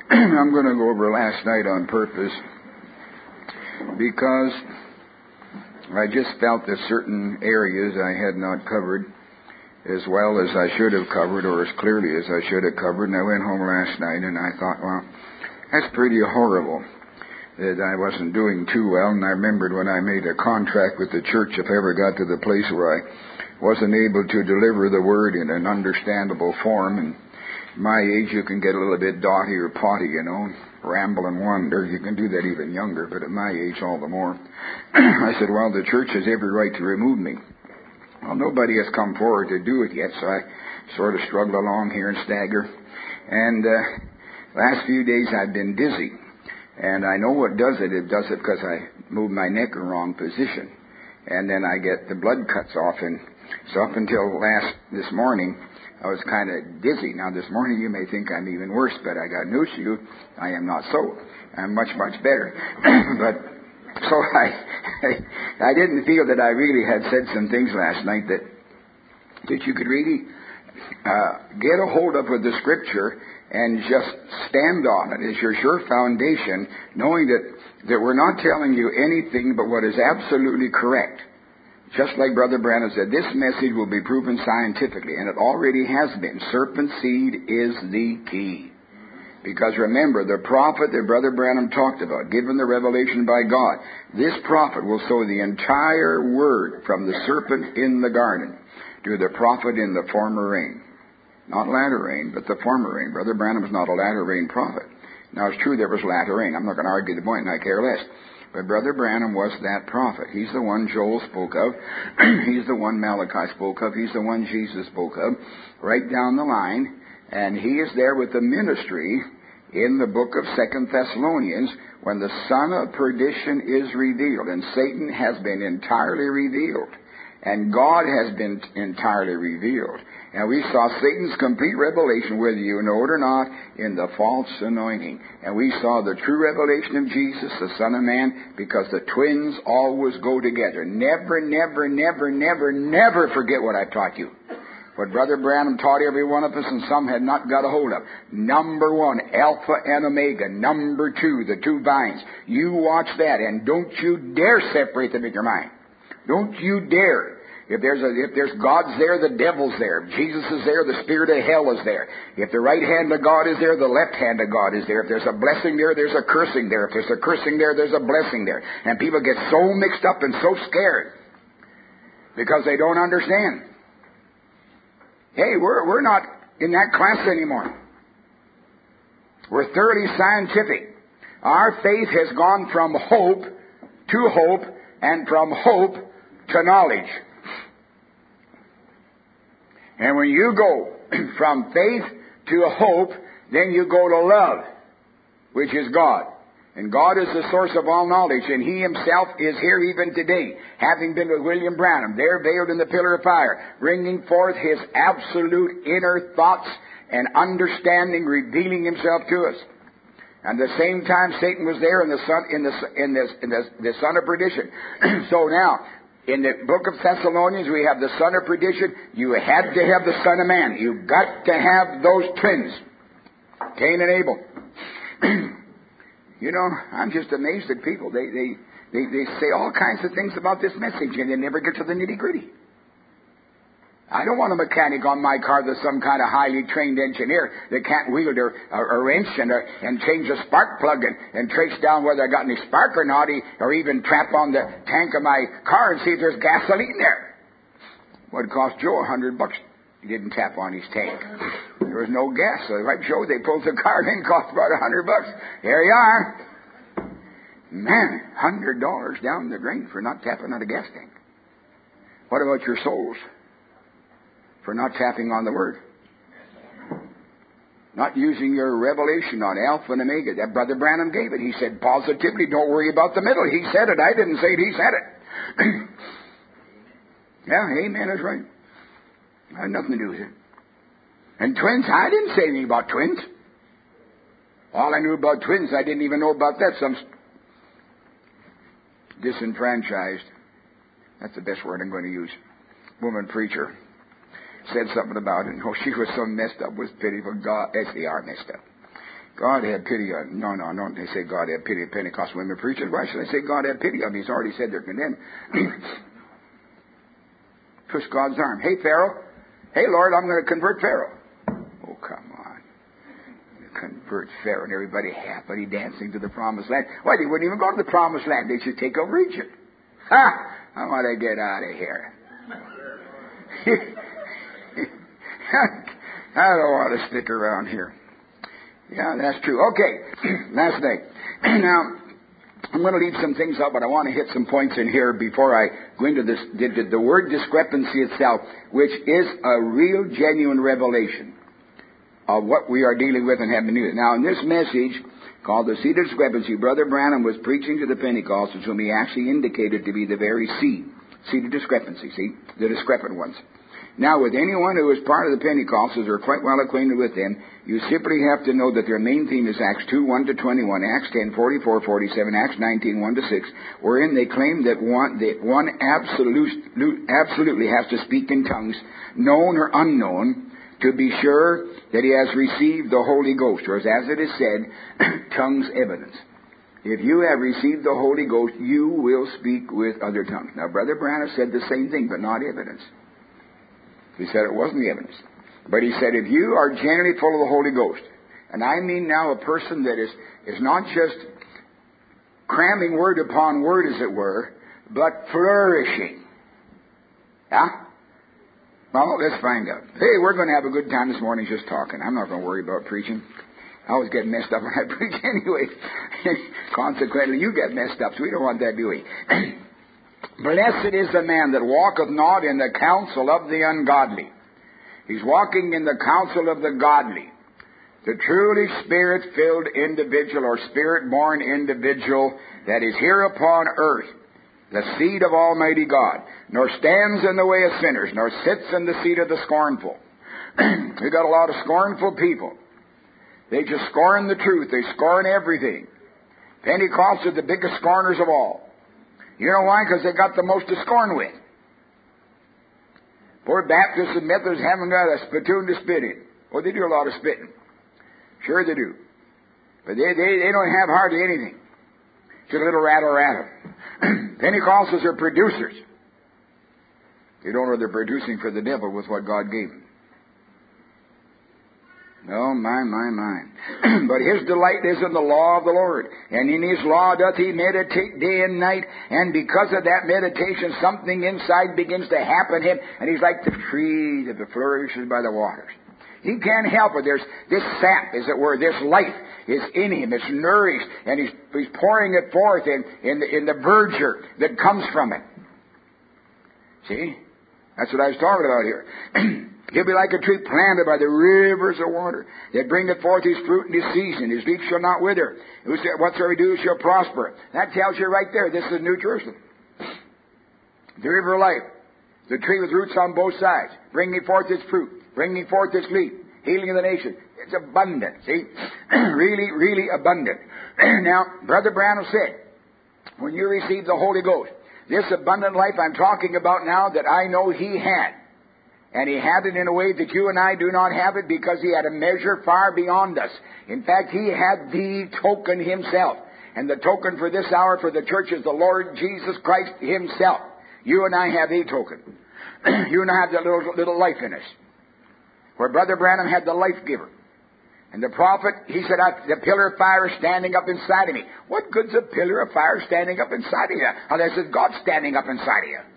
I'm going to go over last night on purpose because I just felt that certain areas I had not covered as well as I should have covered, or as clearly as I should have covered. And I went home last night and I thought, well, that's pretty horrible that I wasn't doing too well. And I remembered when I made a contract with the church, if I ever got to the place where I wasn't able to deliver the word in an understandable form. And my age, you can get a little bit dotty or potty, ramble and wander. You can do that even younger, but at my age, all the more. I said, well, the church has every right to remove me. Well, nobody has come forward to do it yet, so I sort of struggle along here and stagger. And last few days I've been dizzy. And I know what does it. It does it because I move my neck in the wrong position. And then I get the blood cuts off. And so up until this morning, I was kind of dizzy. Now this morning you may think I'm even worse, but I got news to you. I am not so. I'm much, much better. So I didn't feel that I really had said some things last night that you could really get a hold of with the Scripture and just stand on it as your sure foundation, knowing that we're not telling you anything but what is absolutely correct. Just like Brother Branham said, this message will be proven scientifically, and it already has been. Serpent seed is the key. Because remember, the prophet that Brother Branham talked about, given the revelation by God, this prophet will sow the entire word from the serpent in the garden to the prophet in the former rain. Not latter rain, but the former rain. Brother Branham is not a latter rain prophet. Now, it's true there was latter rain. I'm not going to argue the point, and I care less. But Brother Branham was that prophet. He's the one Joel spoke of. He's the one Malachi spoke of. He's the one Jesus spoke of. Right down the line. And he is there with the ministry in the book of 2 Thessalonians when the son of perdition is revealed. And Satan has been entirely revealed. And God has been entirely revealed. And we saw Satan's complete revelation, whether you know it or not, in the false anointing. And we saw the true revelation of Jesus, the Son of Man, because the twins always go together. Never, never, never, never, never forget what I've taught you. What Brother Branham taught every one of us, and some had not got a hold of. Number one, Alpha and Omega. Number two, the two vines. You watch that, and don't you dare separate them in your mind. Don't you dare. If there's God's there, the devil's there. If Jesus is there, the spirit of hell is there. If the right hand of God is there, the left hand of God is there. If there's a blessing there, there's a cursing there. If there's a cursing there, there's a blessing there. And people get so mixed up and so scared because they don't understand. Hey, we're not in that class anymore. We're thoroughly scientific. Our faith has gone from hope to hope and from hope to knowledge. And when you go from faith to hope, then you go to love, which is God. And God is the source of all knowledge, and He Himself is here even today, having been with William Branham, there veiled in the pillar of fire, bringing forth His absolute inner thoughts and understanding, revealing Himself to us. And at the same time, Satan was there in the son of perdition. So now, in the book of Thessalonians, we have the son of perdition. You had to have the Son of Man. You've got to have those twins, Cain and Abel. I'm just amazed at people. They say all kinds of things about this message, and they never get to the nitty-gritty. I don't want a mechanic on my car that's some kind of highly trained engineer that can't wield a wrench and change a spark plug and trace down whether I got any spark or not, or even trap on the tank of my car and see if there's gasoline there. What cost Joe $100? He didn't tap on his tank. There was no gas. So like Joe, they pulled the car in, cost about $100. Here you are. Man, $100 down the drain for not tapping on a gas tank. What about your souls? For not tapping on the Word. Not using your revelation on Alpha and Omega. That Brother Branham gave it. He said positively, don't worry about the middle. He said it. I didn't say it. He said it. Yeah, amen is right. I had nothing to do with it. And twins, I didn't say anything about twins. All I knew about twins, I didn't even know about that. Some disenfranchised. That's the best word I'm going to use. Woman preacher said something about it. Oh, she was so messed up with pitiful God. Yes, they are messed up. God had pity on... No, don't they say God had pity on Pentecostal women preachers? Why should I say God had pity on them? He's already said they're condemned. Twist God's arm. Hey, Pharaoh. Hey, Lord, I'm going to convert Pharaoh. Oh, come on. Convert Pharaoh and everybody happily dancing to the promised land. Why, they wouldn't even go to the promised land. They should take over Egypt. Ha! I want to get out of here. I don't want to stick around here. Yeah, that's true. Okay, last night. Now, I'm going to leave some things out, but I want to hit some points in here before I go into this. The word discrepancy itself, which is a real, genuine revelation of what we are dealing with and have been doing. Now, in this message called the Seed of Discrepancy, Brother Branham was preaching to the Pentecostals whom he actually indicated to be the very seed of discrepancy, see, the discrepant ones. Now, with anyone who is part of the Pentecostals or quite well acquainted with them, you simply have to know that their main theme is Acts 2, 1-21, Acts 10, 44, 47, Acts 19, 1-6, wherein they claim that one absolutely has to speak in tongues, known or unknown, to be sure that he has received the Holy Ghost, or as it is said, tongues evidence. If you have received the Holy Ghost, you will speak with other tongues. Now, Brother Branham said the same thing, but not evidence. He said it wasn't the evidence. But he said, if you are genuinely full of the Holy Ghost, and I mean now a person that is not just cramming word upon word, as it were, but flourishing. Yeah? Well, let's find out. Hey, we're going to have a good time this morning just talking. I'm not going to worry about preaching. I always get messed up when I preach anyway. Consequently, you get messed up, so we don't want that, do we? Blessed is the man that walketh not in the counsel of the ungodly. He's walking in the counsel of the godly. The truly Spirit-filled individual or Spirit-born individual that is here upon earth, the seed of Almighty God, nor stands in the way of sinners, nor sits in the seat of the scornful. We've got a lot of scornful people. They just scorn the truth. They scorn everything. Pentecostals are the biggest scorners of all. You know why? Because they got the most to scorn with. Poor Baptists and Methodists haven't got a spittoon to spit in. Well, they do a lot of spitting. Sure they do. But they don't have hardly anything. Just a little rattle. Pentecostals are producers. They don't know they're producing for the devil with what God gave them. Oh, my. But his delight is in the law of the Lord, and in his law doth he meditate day and night, and because of that meditation, something inside begins to happen to him, and he's like the tree that flourishes by the waters. He can't help it. There's this sap, as it were, this life is in him. It's nourished, and he's pouring it forth in the verdure that comes from it. See? That's what I was talking about here. He'll be like a tree planted by the rivers of water, that bringeth forth his fruit in his season. His leaf shall not wither. Whatsoever he do shall prosper. That tells you right there, this is New Jerusalem. The river of life. The tree with roots on both sides, bringing forth its fruit, bringing forth its leaf, healing of the nation. It's abundant, see? really abundant. Now, Brother Branham said, when you receive the Holy Ghost, this abundant life I'm talking about now that I know he had. And he had it in a way that you and I do not have it, because he had a measure far beyond us. In fact, he had the token himself. And the token for this hour for the church is the Lord Jesus Christ himself. You and I have a token. You and I have that little life in us. Where Brother Branham had the life giver. And the prophet, he said, the pillar of fire is standing up inside of me. What good's a pillar of fire standing up inside of you? Unless it's God standing up inside of you.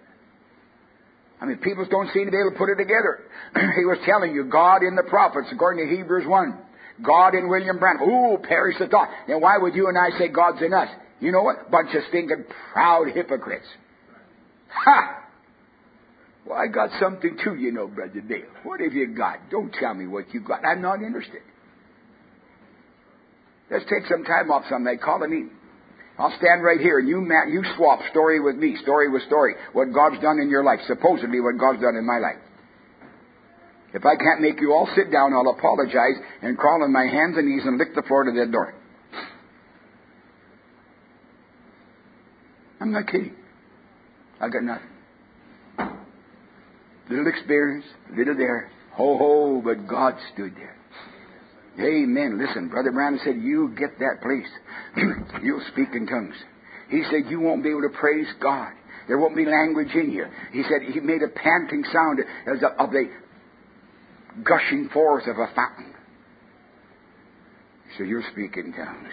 I mean, people don't seem to be able to put it together. He was telling you, God in the prophets, according to Hebrews 1. God in William Branham. Ooh, perish the thought. Then why would you and I say God's in us? You know what? Bunch of stinking proud hypocrites. Ha! Well, I got something too, you know, Brother Dale. What have you got? Don't tell me what you got. I'm not interested. Let's take some time off someday. Call a meeting. I'll stand right here and you swap story with me, story with story, what God's done in your life, supposedly what God's done in my life. If I can't make you all sit down, I'll apologize and crawl on my hands and knees and lick the floor to that door. I'm not kidding. I got nothing. Little experience, little there. Ho, ho, but God stood there. Amen. Listen, Brother Branham said, you get that place. You'll speak in tongues. He said, you won't be able to praise God. There won't be language in you. He said, he made a panting sound as of the gushing forth of a fountain. So you'll speak in tongues.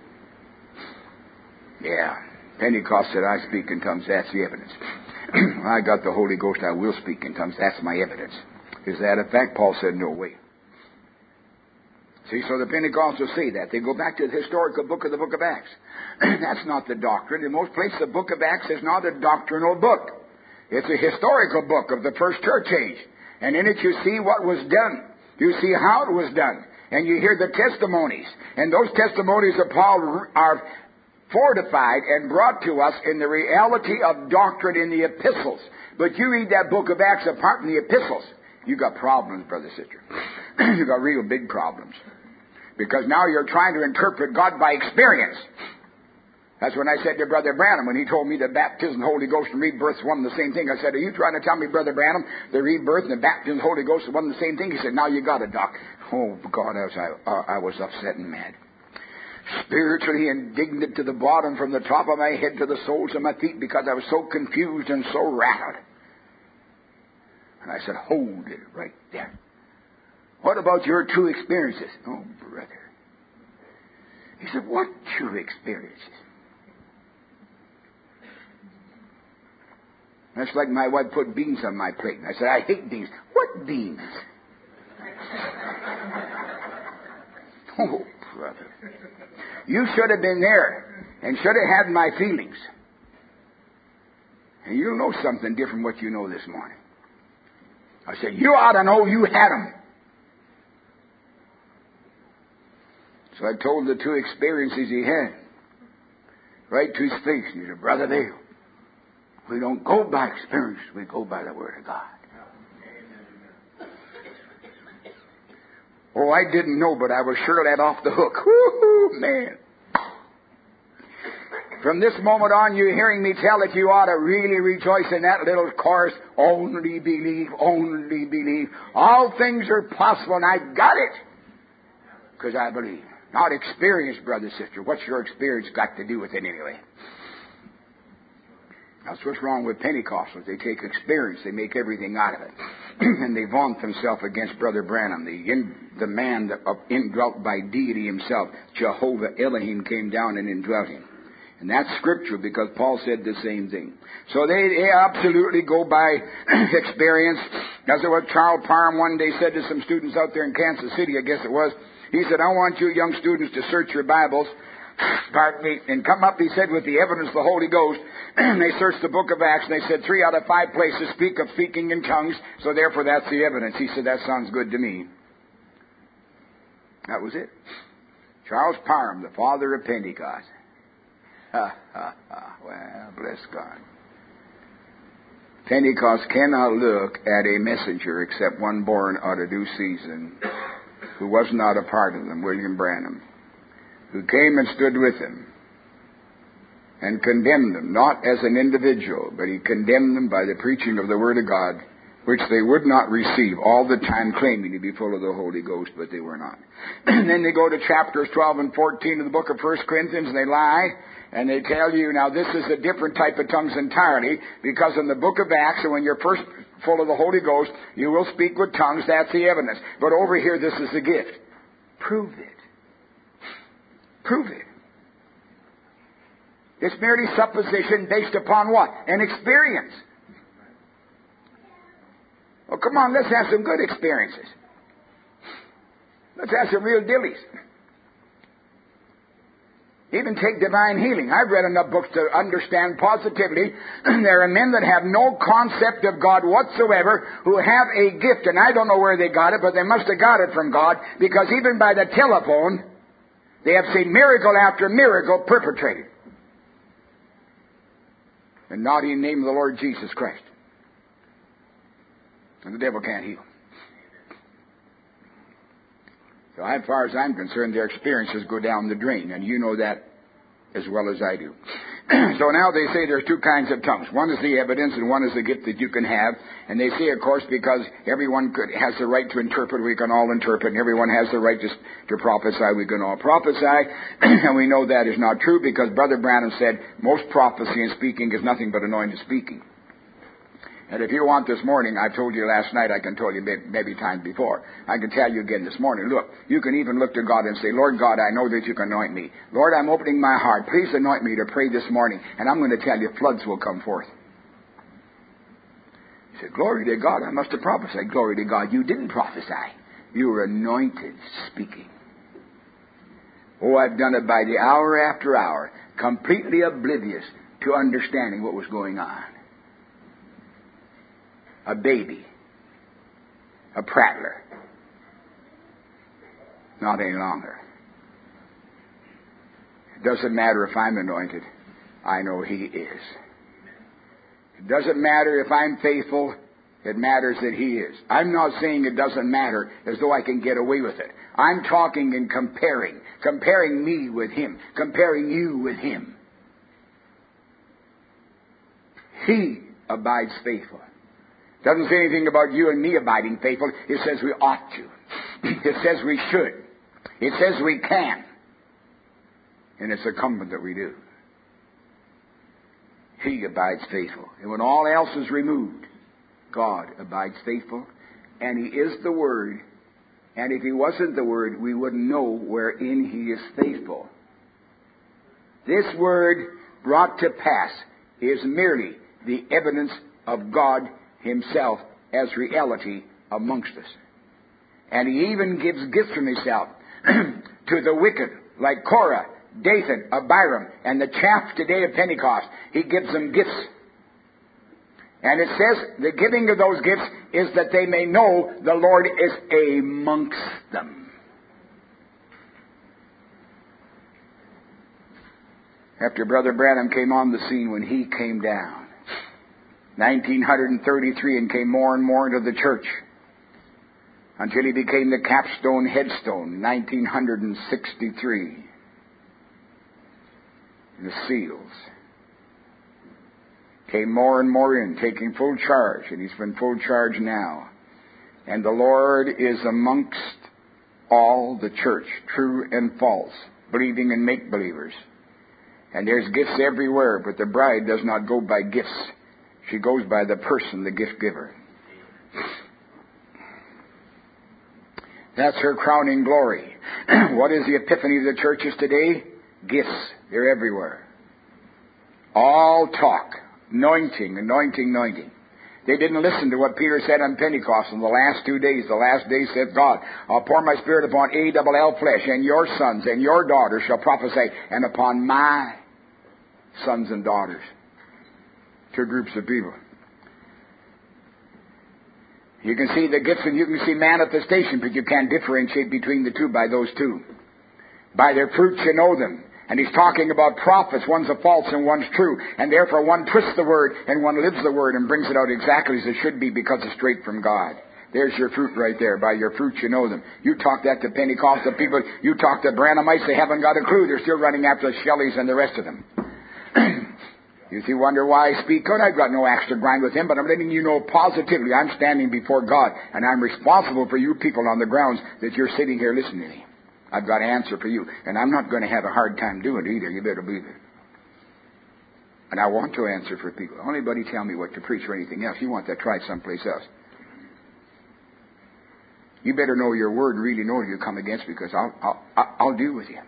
Yeah. Pentecost said, I speak in tongues. That's the evidence. I got the Holy Ghost. I will speak in tongues. That's my evidence. Is that a fact? Paul said, no way. See, so the Pentecostals say that. They go back to the historical book of the book of Acts. That's not the doctrine. In most places, the book of Acts is not a doctrinal book. It's a historical book of the first church age. And in it you see what was done. You see how it was done. And you hear the testimonies. And those testimonies of Paul are fortified and brought to us in the reality of doctrine in the epistles. But you read that book of Acts apart from the epistles, you got problems, brother, sister. You got real big problems. Because now you're trying to interpret God by experience. That's when I said to Brother Branham, when he told me that baptism, Holy Ghost, and rebirth is one and the same thing. I said, are you trying to tell me, Brother Branham, the rebirth and the baptism, Holy Ghost is one and the same thing? He said, now you got it, Doc. Oh, God, I was upset and mad. Spiritually indignant to the bottom, from the top of my head to the soles of my feet, because I was so confused and so rattled. And I said, hold it right there. What about your true experiences? Oh, brother. He said, what true experiences? That's like my wife put beans on my plate. And I said, I hate beans. What beans? Oh, brother. You should have been there and should have had my feelings. And you'll know something different what you know this morning. I said, you ought to know you had them. So I told the two experiences he had. Right to his face. He said, Brother Dale, we don't go by experience. We go by the Word of God. Oh, I didn't know, but I was sure let off the hook. Woo-hoo, man. From this moment on, you're hearing me tell it, you ought to really rejoice in that little chorus. Only believe, only believe. All things are possible, and I got it. Because I believe. Not experience, brother, sister. What's your experience got to do with it anyway? That's what's wrong with Pentecostals. They take experience. They make everything out of it. And they vaunt themselves against Brother Branham, the man that indwelt by deity himself. Jehovah Elohim came down and indwelt him. And that's scripture, because Paul said the same thing. So they absolutely go by experience. As what Charles Parham one day said to some students out there in Kansas City, I guess it was. He said, I want you young students to search your Bibles, pardon me, and come up, he said, with the evidence of the Holy Ghost. And they searched the book of Acts, and they said 3 out of 5 places speak of speaking in tongues, so therefore that's the evidence. He said, that sounds good to me. That was it. Charles Parham, the father of Pentecost. Well, bless God. Pentecost cannot look at a messenger except one born out of due season, who was not a part of them, William Branham, who came and stood with them and condemned them, not as an individual, but he condemned them by the preaching of the Word of God, which they would not receive, all the time claiming to be full of the Holy Ghost, but they were not. And then they go to chapters 12 and 14 of the book of 1 Corinthians, and they lie, and they tell you, now this is a different type of tongues entirely, because in the book of Acts, when you're first full of the Holy Ghost, you will speak with tongues, that's the evidence. But over here, this is the gift. Prove it. Prove it. It's merely supposition based upon what? An experience. Well, come on, let's have some good experiences. Let's have some real dillies. Even take divine healing. I've read enough books to understand positively there are men that have no concept of God whatsoever who have a gift, and I don't know where they got it, but they must have got it from God, because even by the telephone, they have seen miracle after miracle perpetrated. And not in the name of the Lord Jesus Christ. And the devil can't heal. So as far as I'm concerned, their experiences go down the drain, and you know that as well as I do. So now they say there's two kinds of tongues. One is the evidence and one is the gift that you can have. And they say, of course, because everyone has the right to interpret, we can all interpret. And everyone has the right to prophesy, we can all prophesy. And we know that is not true because Brother Branham said most prophecy and speaking is nothing but anointed speaking. And if you want this morning, I've told you last night, I can tell you maybe times before. I can tell you again this morning. Look, you can even look to God and say, Lord God, I know that you can anoint me. Lord, I'm opening my heart. Please anoint me to pray this morning. And I'm going to tell you, floods will come forth. He said, glory to God, I must have prophesied. Glory to God, you didn't prophesy. You were anointed speaking. Oh, I've done it by the hour after hour, completely oblivious to understanding what was going on. A baby, a prattler, not any longer. It doesn't matter if I'm anointed. I know He is. It doesn't matter if I'm faithful. It matters that He is. I'm not saying it doesn't matter as though I can get away with it. I'm talking and comparing me with Him, comparing you with Him. He abides faithful. Doesn't say anything about you and me abiding faithful. It says we ought to. It says we should. It says we can. And it's incumbent that we do. He abides faithful. And when all else is removed, God abides faithful. And He is the Word. And if He wasn't the Word, we wouldn't know wherein He is faithful. This Word brought to pass is merely the evidence of God Himself as reality amongst us. And He even gives gifts from Himself to the wicked, like Korah, Dathan, Abiram, and the chaff today of Pentecost. He gives them gifts. And it says the giving of those gifts is that they may know the Lord is amongst them. After Brother Branham came on the scene, when he came down, 1933, and came more and more into the church until he became the capstone headstone, 1963. The seals came more and more in, taking full charge, and he's been full charge now. And the Lord is amongst all the church, true and false, believing and make-believers. And there's gifts everywhere, but the bride does not go by gifts. She goes by the person, the gift giver. That's her crowning glory. What is the epiphany of the churches today? Gifts. They're everywhere. All talk. Anointing, anointing, anointing. They didn't listen to what Peter said on Pentecost in the last 2 days. The last day said God, I'll pour my Spirit upon ALL flesh, and your sons and your daughters shall prophesy, and upon my sons and daughters. Two groups of people. You can see the gifts and you can see manifestation, but you can't differentiate between the two by those two. By their fruits you know them. And he's talking about prophets. One's a false and one's true. And therefore one twists the word and one lives the word and brings it out exactly as it should be because it's straight from God. There's your fruit right there. By your fruits you know them. You talk that to Pentecostal people. You talk to Branhamites. They haven't got a clue. They're still running after the Shelleys and the rest of them. You see, wonder why I speak out? I've got no axe to grind with him, but I'm letting you know positively I'm standing before God, and I'm responsible for you people on the grounds that you're sitting here listening to me. I've got an answer for you, and I'm not going to have a hard time doing it either. You better believe it. And I want to answer for people. Don't anybody tell me what to preach or anything else. You want that, try someplace else. You better know your word and really know who you come against, because I'll deal with you.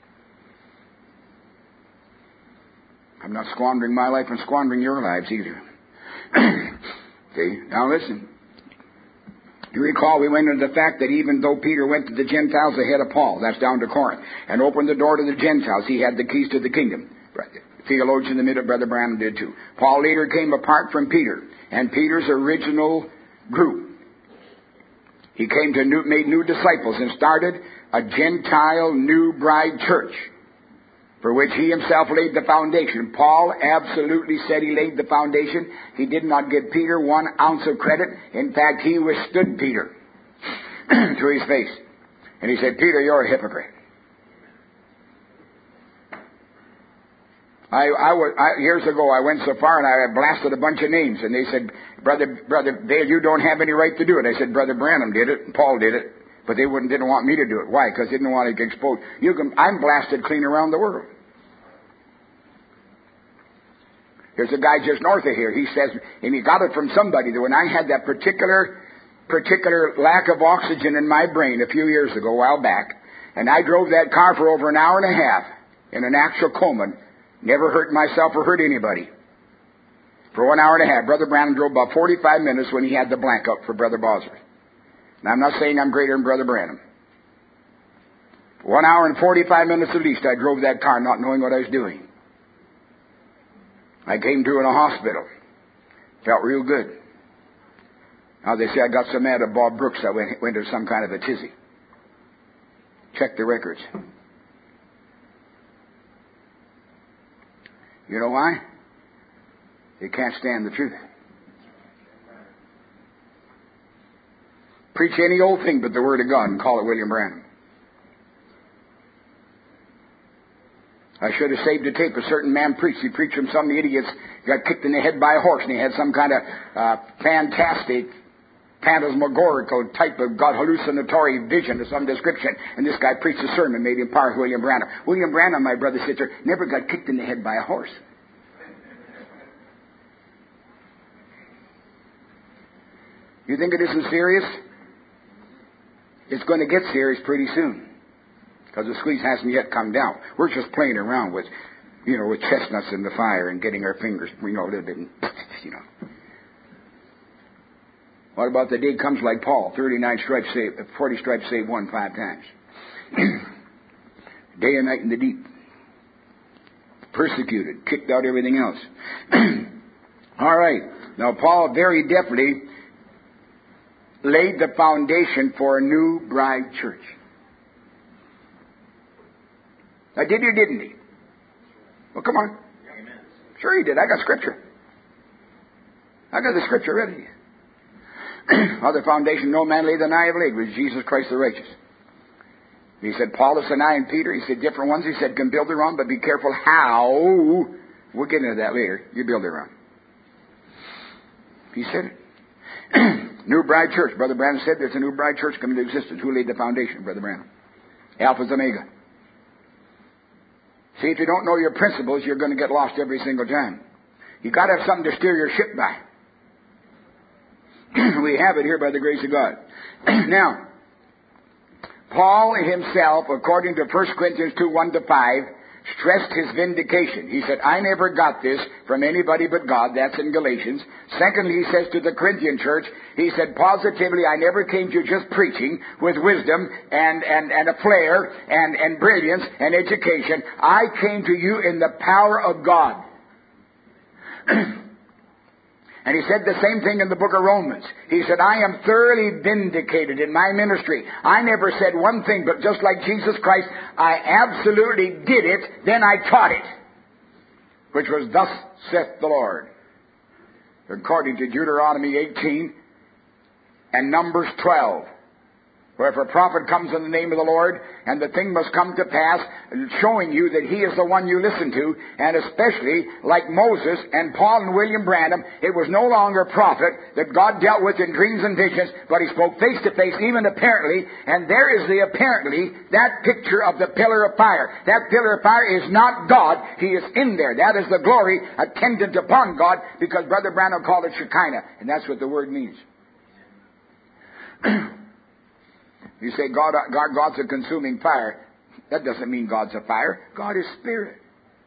I'm not squandering my life and squandering your lives either. Okay, now listen. You recall we went into the fact that even though Peter went to the Gentiles ahead of Paul, that's down to Corinth, and opened the door to the Gentiles, he had the keys to the kingdom. Theologians in the middle, Brother Branham did too. Paul later came apart from Peter, and Peter's original group. He came to made new disciples and started a Gentile new bride church, for which he himself laid the foundation. Paul absolutely said he laid the foundation. He did not give Peter 1 ounce of credit. In fact, he withstood Peter to his face. And he said, Peter, you're a hypocrite. Years ago, I went so far and I blasted a bunch of names, and they said, Brother Dale, you don't have any right to do it. I said, Brother Branham did it, and Paul did it, but they didn't want me to do it. Why? Because they didn't want to get exposed. I'm blasted clean around the world. There's a guy just north of here. He says, and he got it from somebody, that when I had that particular lack of oxygen in my brain a few years ago, a while back, and I drove that car for over an hour and a half in an actual coma, never hurt myself or hurt anybody. For 1 hour and a half, Brother Branham drove about 45 minutes when he had the blank up for Brother Bosworth. And I'm not saying I'm greater than Brother Branham. 1 hour and 45 minutes at least, I drove that car not knowing what I was doing. I came to in a hospital. Felt real good. Now they say I got so mad at Bob Brooks I went to some kind of a tizzy. Check the records. You know why? They can't stand the truth. Preach any old thing but the Word of God and call it William Branham. I should have saved a tape. A certain man preached. He preached from some idiots, got kicked in the head by a horse, and he had some kind of fantastic, phantasmagorical type of God hallucinatory vision of some description. And this guy preached a sermon, made him powerful, William Branham. William Branham, my brother, sister, never got kicked in the head by a horse. You think it isn't serious? It's going to get serious pretty soon. Because the squeeze hasn't yet come down. We're just playing around with chestnuts in the fire and getting our fingers, a little bit, What about the day comes like Paul, 39 stripes saved, 40 stripes saved, 5 times. Day and night in the deep. Persecuted, kicked out everything else. All right. Now Paul very definitely laid the foundation for a new bride church. Now, did he or didn't he? Well, come on. Amen. Sure he did. I got scripture. I got the scripture ready. Other foundation no man laid than I have laid was Jesus Christ the righteous. He said, Paulus and I and Peter, he said, different ones. He said, can build their own, but be careful how. We'll get into that later. You build their own. He said it. New bride church. Brother Branham said there's a new bride church coming into existence. Who laid the foundation? Brother Branham. Alpha's Omega. See, if you don't know your principles, you're going to get lost every single time. You've got to have something to steer your ship by. We have it here by the grace of God. Now, Paul himself, according to 1 Corinthians 2:1-5, stressed his vindication. He said, I never got this from anybody but God. That's in Galatians. Secondly, he says to the Corinthian church, he said, positively, I never came to you just preaching with wisdom and a flair and brilliance and education. I came to you in the power of God. And he said the same thing in the book of Romans. He said, I am thoroughly vindicated in my ministry. I never said one thing, but just like Jesus Christ, I absolutely did it, then I taught it. Which was, thus saith the Lord. According to Deuteronomy 18 and Numbers 12. Where if a prophet comes in the name of the Lord, and the thing must come to pass, showing you that he is the one you listen to, and especially, like Moses and Paul and William Branham, it was no longer a prophet that God dealt with in dreams and visions, but he spoke face to face, even apparently, and there is the apparently, that picture of the pillar of fire. That pillar of fire is not God, he is in there. That is the glory attendant upon God, because Brother Branham called it Shekinah, and that's what the word means. You say God's a consuming fire. That doesn't mean God's a fire. God is spirit.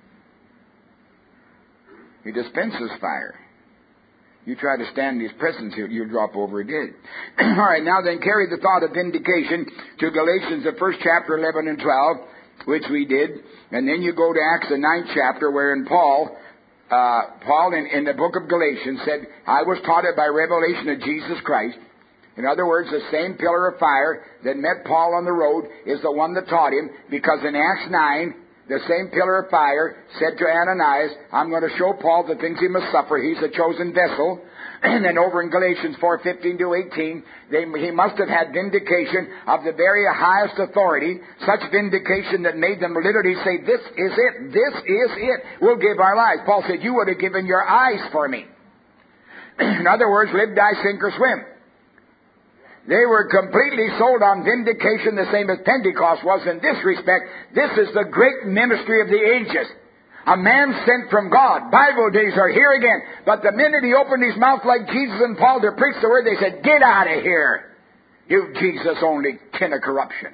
He dispenses fire. You try to stand in his presence, you'll drop over dead. All right, now then carry the thought of vindication to Galatians, the first chapter, 11 and 12, which we did. And then you go to Acts, the 9th chapter, wherein Paul in the book of Galatians said, I was taught it by revelation of Jesus Christ. In other words, the same pillar of fire that met Paul on the road is the one that taught him, because in Acts 9, the same pillar of fire said to Ananias, I'm going to show Paul the things he must suffer. He's a chosen vessel. And then over in Galatians 4:15 to 18, he must have had vindication of the very highest authority, such vindication that made them literally say, this is it, this is it, we'll give our lives. Paul said, you would have given your eyes for me. In other words, live, die, sink, or swim. They were completely sold on vindication, the same as Pentecost was in this respect. This is the great ministry of the ages. A man sent from God. Bible days are here again. But the minute he opened his mouth like Jesus and Paul to preach the word, they said, get out of here. You Jesus only kin of corruption.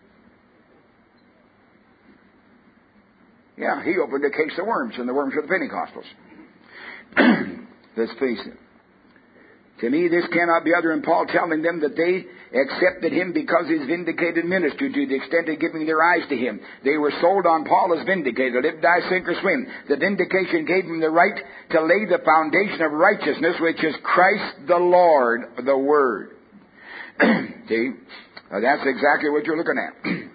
Yeah, he opened a case of worms, and the worms were the Pentecostals. Let's face it. To me, this cannot be other than Paul telling them that they accepted him because his vindicated ministry, to the extent of giving their eyes to him. They were sold on Paul as vindicated. Live, die, sink, or swim. The vindication gave them the right to lay the foundation of righteousness, which is Christ the Lord, the Word. See? That's exactly what you're looking at.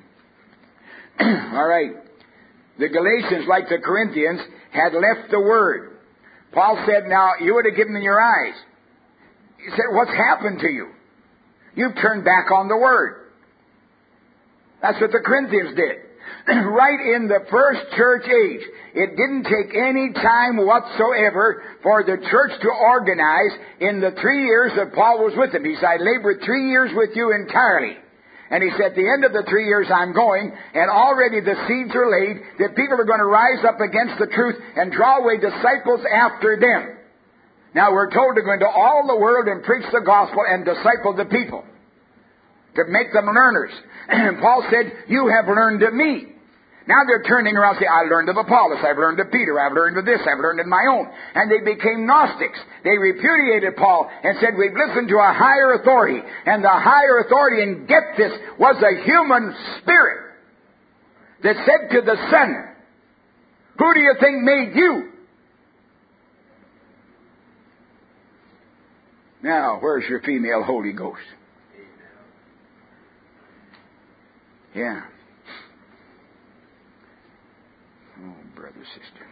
All right. The Galatians, like the Corinthians, had left the Word. Paul said, now, you would have given them your eyes. He said, what's happened to you? You've turned back on the Word. That's what the Corinthians did. Right in the first church age, it didn't take any time whatsoever for the church to organize in the 3 years that Paul was with them. He said, I labored 3 years with you entirely. And he said, at the end of the 3 years I'm going, and already the seeds are laid, that people are going to rise up against the truth and draw away disciples after them. Now we're told to go into all the world and preach the gospel and disciple the people, to make them learners. And Paul said, you have learned of me. Now they're turning around and saying, I learned of Apollos, I've learned of Peter, I've learned of this, I've learned of my own. And they became Gnostics. They repudiated Paul and said, we've listened to a higher authority. And the higher authority, and get this, was a human spirit that said to the Son, who do you think made you? Now, where's your female Holy Ghost? Yeah. Oh, brother, sister.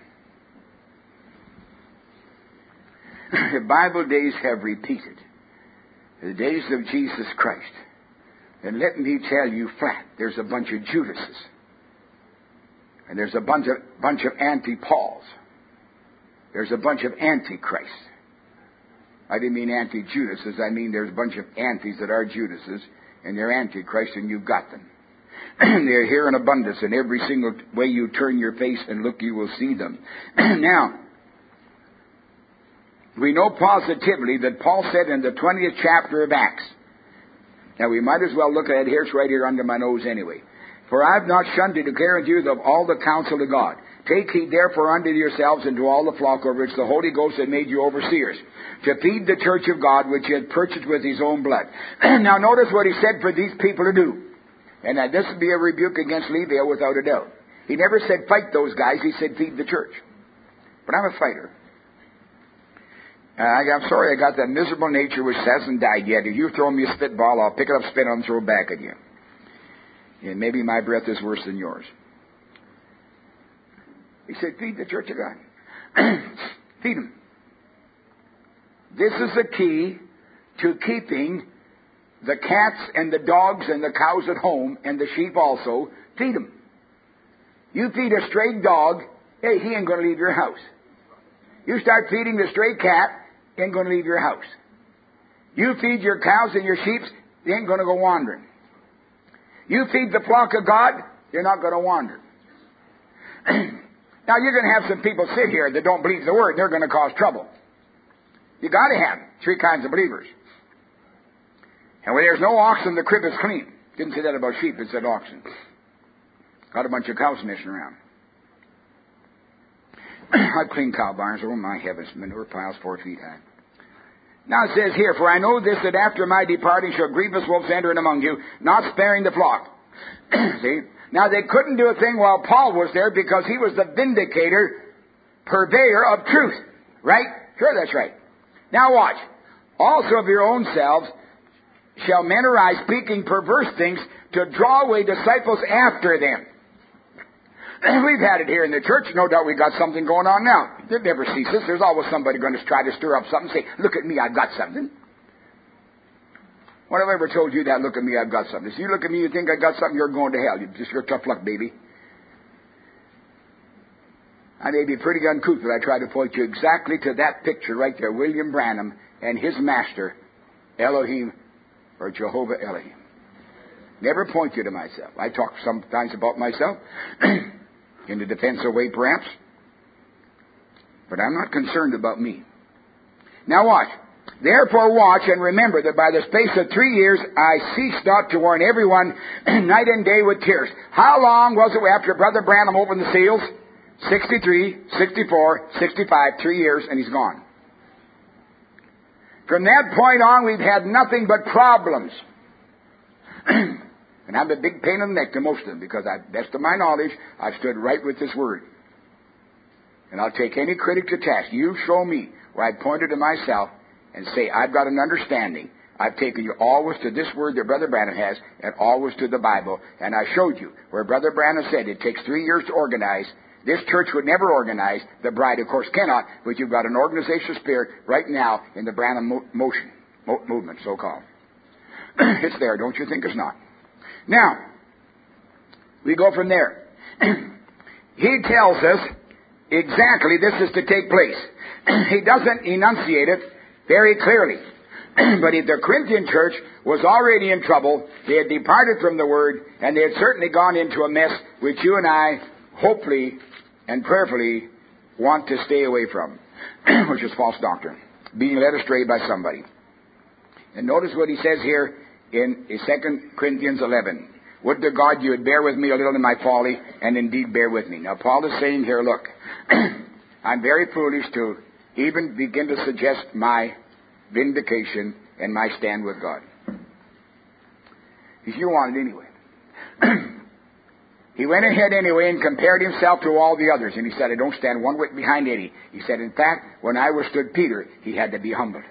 The Bible days have repeated the days of Jesus Christ. And let me tell you flat, there's a bunch of Judases. And there's a bunch of anti-Pauls. There's a bunch of antichrists. I didn't mean anti-Judases. I mean there's a bunch of antis that are Judases, and they're antichrists, and you've got them. They're here in abundance, and every single way you turn your face and look, you will see them. Now, we know positively that Paul said in the 20th chapter of Acts, now we might as well look at it here, it's right here under my nose anyway. For I have not shunned to declare unto you of all the counsel of God. Take heed therefore unto yourselves and to all the flock over which the Holy Ghost had made you overseers, to feed the church of God which he had purchased with his own blood. Now notice what he said for these people to do. And this would be a rebuke against Levi without a doubt. He never said fight those guys, he said feed the church. But I'm a fighter. I'm sorry I got that miserable nature which hasn't died yet. If you throw me a spitball, I'll pick it up, spit it, and throw it back at you. And maybe my breath is worse than yours. He said, feed the church of God. Feed them. This is the key to keeping the cats and the dogs and the cows at home, and the sheep also. Feed them. You feed a stray dog, hey, he ain't going to leave your house. You start feeding the stray cat, he ain't going to leave your house. You feed your cows and your sheep, they ain't going to go wandering. You feed the flock of God, you're not going to wander. Now, you're going to have some people sit here that don't believe the word. They're going to cause trouble. You got to have three kinds of believers. And when there's no oxen, the crib is clean. Didn't say that about sheep, it said oxen. Got a bunch of cows messing around. I've cleaned cow barns. Oh, my heavens, manure piles 4 feet high. Now it says here, for I know this, that after my departing shall grievous wolves enter in among you, not sparing the flock. See? Now they couldn't do a thing while Paul was there because he was the vindicator, purveyor of truth. Right? Sure, that's right. Now watch. Also of your own selves shall men arise speaking perverse things to draw away disciples after them. We've had it here in the church. No doubt we've got something going on now. It never ceases. There's always somebody going to try to stir up something and say, look at me, I've got something. When have I ever told you that, look at me, I've got something? If you look at me, you think I got something, you're going to hell. You're tough luck, baby. I may be pretty uncouth, but I try to point you exactly to that picture right there, William Branham and his master, Elohim, or Jehovah Elohim. Never point you to myself. I talk sometimes about myself, in a defensive way perhaps, but I'm not concerned about me. Now watch. Therefore watch and remember that by the space of 3 years I ceased not to warn everyone night and day with tears. How long was it after Brother Branham opened the seals? 63, 64, 65, 3 years, and he's gone. From that point on, we've had nothing but problems. And I'm a big pain in the neck to most of them, because best of my knowledge, I've stood right with this Word. And I'll take any critic to task. You show me where I pointed to myself and say, I've got an understanding. I've taken you always to this Word that Brother Branham has, and always to the Bible. And I showed you where Brother Branham said it takes 3 years to organize. This church would never organize. The bride, of course, cannot. But you've got an organizational spirit right now in the Branham movement, so-called. It's there. Don't you think it's not? Now, we go from there. He tells us exactly this is to take place. He doesn't enunciate it very clearly. But the Corinthian church was already in trouble. They had departed from the Word, and they had certainly gone into a mess which you and I, hopefully and prayerfully, want to stay away from, which is false doctrine, being led astray by somebody. And notice what he says here in 2 Corinthians 11. Would to God you would bear with me a little in my folly, and indeed bear with me. Now Paul is saying here, look, I'm very foolish to even begin to suggest my vindication and my stand with God. If you want it anyway. He went ahead anyway and compared himself to all the others. And he said, I don't stand one whit behind any. He said, in fact, when I withstood Peter, he had to be humbled.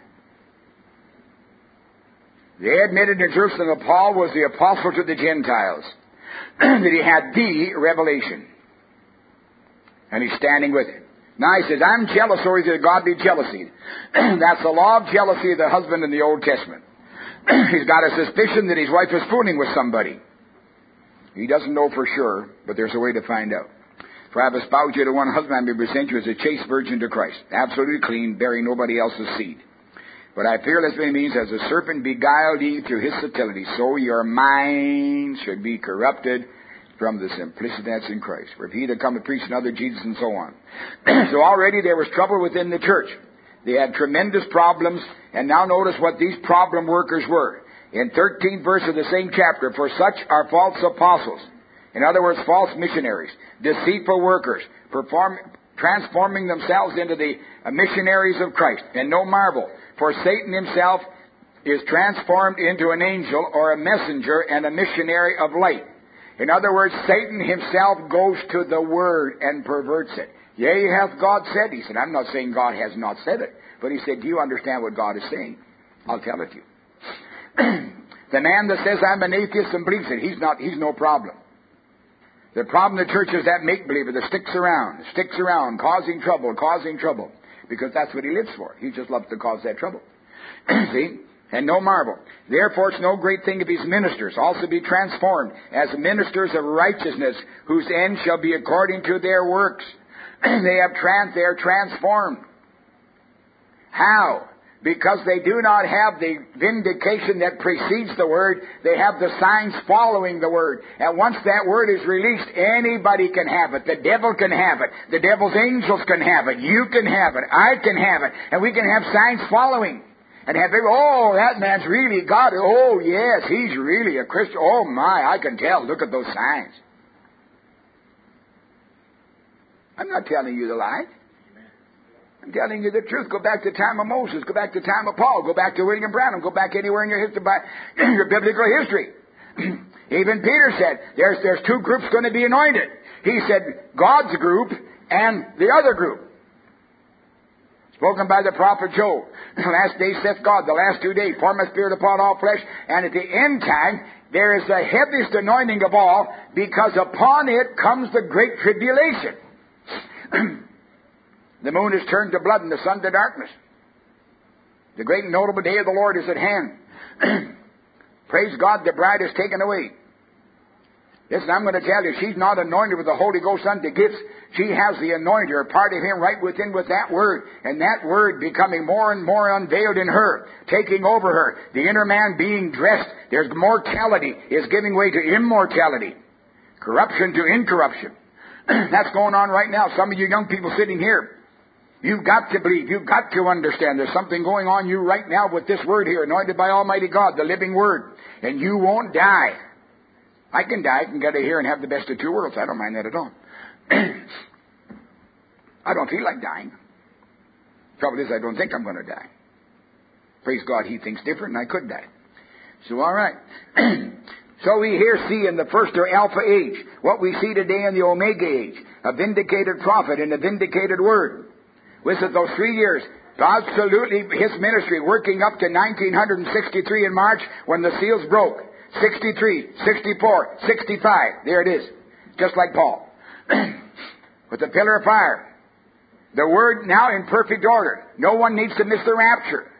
They admitted in Jerusalem that Paul was the apostle to the Gentiles. That he had the revelation. And he's standing with it. Now he says, I'm jealous, or is it a godly jealousy? That's the law of jealousy of the husband in the Old Testament. He's got a suspicion that his wife is fooling with somebody. He doesn't know for sure, but there's a way to find out. For I have espoused you to one husband, I may present you as a chaste virgin to Christ, absolutely clean, bearing nobody else's seed. But I fear lest by means, as the serpent beguiled Eve through his subtlety, so your mind should be corrupted from the simplicity that's in Christ. For if he that come to preach another Jesus, and so on. So already there was trouble within the church. They had tremendous problems, and now notice what these problem workers were. In 13th verse of the same chapter, for such are false apostles. In other words, false missionaries, deceitful workers, transforming themselves into the missionaries of Christ. And no marvel, for Satan himself is transformed into an angel or a messenger and a missionary of light. In other words, Satan himself goes to the Word and perverts it. Yea, hath God said. He said, I'm not saying God has not said it. But he said, do you understand what God is saying? I'll tell it to you. The man that says I'm an atheist and believes it, he's no problem. The problem in the church is that make-believer that sticks around, causing trouble, because that's what he lives for. He just loves to cause that trouble. See? And no marvel. Therefore it's no great thing if his ministers also be transformed as ministers of righteousness, whose end shall be according to their works. They're transformed. How? Because they do not have the vindication that precedes the Word. They have the signs following the Word. And once that Word is released, anybody can have it. The devil can have it. The devil's angels can have it. You can have it. I can have it. And we can have signs following. And have people, oh, that man's really got it. Oh, yes, he's really a Christian. Oh, my, I can tell. Look at those signs. I'm not telling you the lie. I'm telling you the truth. Go back to the time of Moses. Go back to the time of Paul. Go back to William Branham. Go back anywhere in your history, your biblical history. Even Peter said, there's two groups going to be anointed. He said, God's group and the other group. spoken by the prophet Joel. The last day saith God, the last 2 days, pour my spirit upon all flesh. And at the end time, there is the heaviest anointing of all, because upon it comes the great tribulation. The moon is turned to blood and the sun to darkness. The great and notable day of the Lord is at hand. Praise God, the bride is taken away. Listen, I'm going to tell you, she's not anointed with the Holy Ghost unto gifts. She has the anointer, a part of Him right within with that Word. And that Word becoming more and more unveiled in her, taking over her. The inner man being dressed. There's mortality is giving way to immortality. Corruption to incorruption. That's going on right now. Some of you young people sitting here, you've got to believe. You've got to understand. There's something going on you right now with this Word here, anointed by Almighty God, the living Word. And you won't die. I can die. I can get here and have the best of two worlds. I don't mind that at all. I don't feel like dying. Trouble is, I don't think I'm going to die. Praise God, He thinks different, and I could die. So, all right. So we here see in the first or Alpha age what we see today in the Omega age, a vindicated prophet and a vindicated Word. With those 3 years, absolutely His ministry working up to 1963 in March when the seals broke. 63, 64, 65. There it is. Just like Paul. With the pillar of fire. The Word now in perfect order. No one needs to miss the rapture.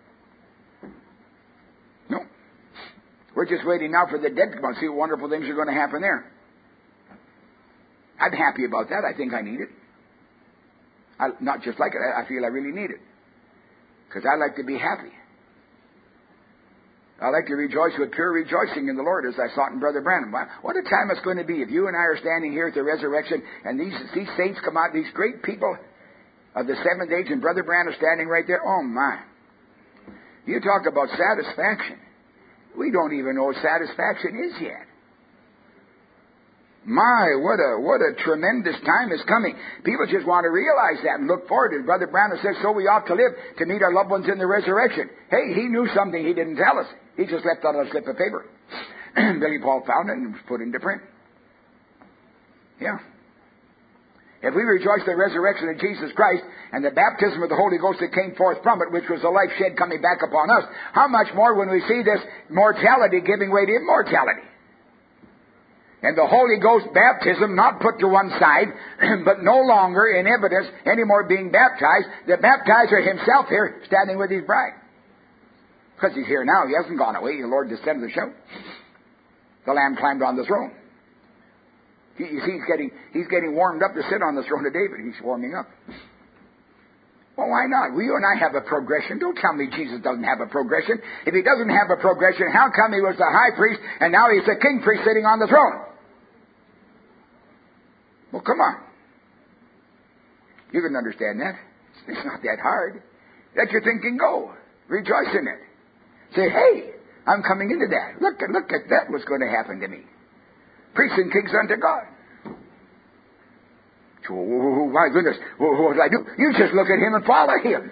No. We're just waiting now for the dead to come out and see what wonderful things are going to happen there. I'm happy about that. I think I need it. Not just like it. I feel I really need it. Because I like to be happy. I like to rejoice with pure rejoicing in the Lord, as I saw it in Brother Branham. What a time it's going to be if you and I are standing here at the resurrection and these saints come out, these great people of the seventh age, and Brother Branham standing right there. Oh, my. You talk about satisfaction. We don't even know what satisfaction is yet. My, what a tremendous time is coming. People just want to realize that and look forward. And Brother Branham says, so we ought to live to meet our loved ones in the resurrection. Hey, he knew something He didn't tell us. He just left out a slip of paper. Billy Paul found it and put it into print. Yeah. If we rejoice in the resurrection of Jesus Christ and the baptism of the Holy Ghost that came forth from it, which was the life shed coming back upon us, how much more when we see this mortality giving way to immortality? And the Holy Ghost baptism not put to one side, but no longer in evidence anymore being baptized. The baptizer Himself here standing with His bride. Because He's here now. He hasn't gone away. The Lord descended the shout. The Lamb climbed on the throne. You see, he's getting warmed up to sit on the throne of David. He's warming up. Well, why not? Well, you and I have a progression. Don't tell me Jesus doesn't have a progression. If He doesn't have a progression, how come He was the high priest and now He's the king priest sitting on the throne? Well, come on. You can understand that. It's not that hard. Let your thinking go. Rejoice in it. Say, hey, I'm coming into that. Look at that, what's going to happen to me. Priests and kings unto God. Oh, my goodness. What did I do? You just look at Him and follow Him.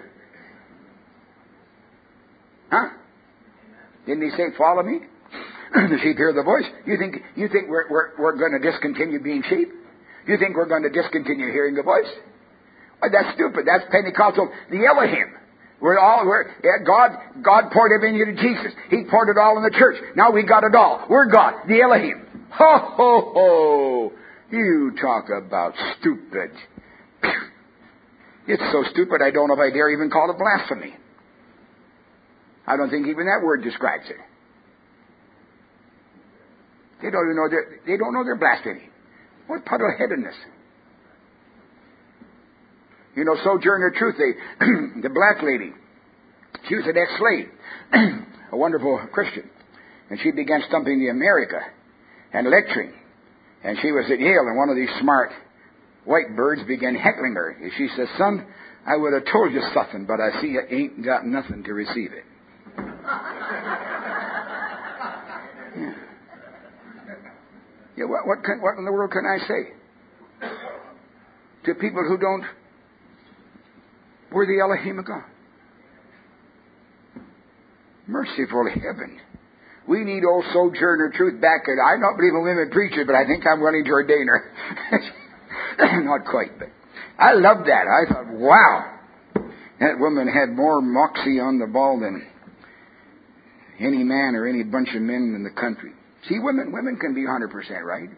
Huh? Didn't He say, follow me? The sheep hear the voice. You think we're going to discontinue being sheep? You think we're going to discontinue hearing the voice? Well, that's stupid. That's Pentecostal. The Elohim. God poured everything into Jesus. He poured it all in the church. Now we got it all. We're God. The Elohim. Ho, ho, ho. You talk about stupid. It's so stupid I don't know if I dare even call it blasphemy. I don't think even that word describes it. They don't know they're blaspheming. What puddle-headedness. You know, Sojourner Truth, the black lady, she was an ex-slave, a wonderful Christian. And she began stumping the America and lecturing. And she was at Yale, and one of these smart white birds began heckling her. And she says, son, I would have told you something, but I see you ain't got nothing to receive it. Yeah, what in the world can I say to people who don't? We're the Elohim of God. Merciful heaven. We need old Sojourner Truth back. I don't believe in women preachers, but I think I'm willing to ordain her. Not quite, but I love that. I thought, wow. That woman had more moxie on the ball than any man or any bunch of men in the country. See, women can be 100% right.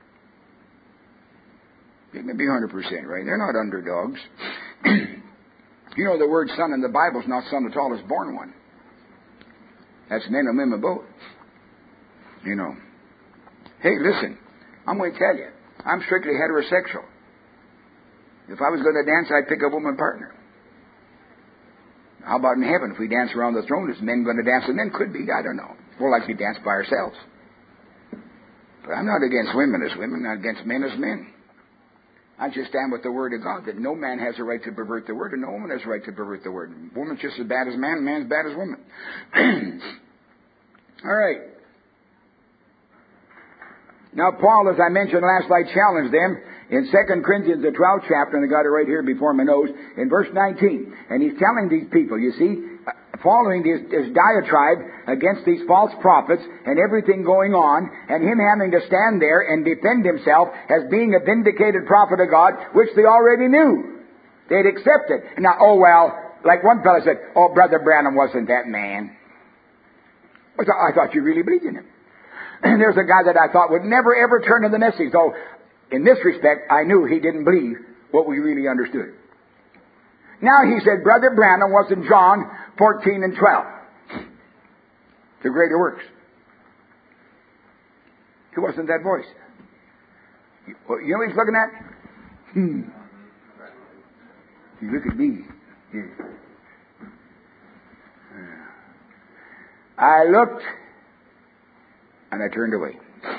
They can be 100% right. They're not underdogs. You know, the word son in the Bible is not son the tallest born one. That's men and women both. You know. Hey, listen, I'm going to tell you, I'm strictly heterosexual. If I was going to dance, I'd pick a woman partner. How about in heaven? If we dance around the throne, is men going to dance with men? Could be, I don't know. We'll likely dance by ourselves. But I'm not against women as women, not against men as men. I just stand with the Word of God, that no man has a right to pervert the Word, and no woman has a right to pervert the Word. Woman's just as bad as man, and man's as bad as woman. All right. Now, Paul, as I mentioned last night, challenged them in 2 Corinthians, the 12th chapter, and I got it right here before my nose, in verse 19. And he's telling these people, you see, following his diatribe against these false prophets and everything going on, and him having to stand there and defend himself as being a vindicated prophet of God, which they already knew. They'd accepted. Now, like one fellow said, oh, Brother Branham wasn't that man. I thought you really believed in him. And there's a guy that I thought would never ever turn to the message, though in this respect I knew he didn't believe what we really understood. Now he said Brother Branham was in John 14 and 12. The greater works. He wasn't that voice. You know what he's looking at? You look at me. Yeah. I looked and I turned away.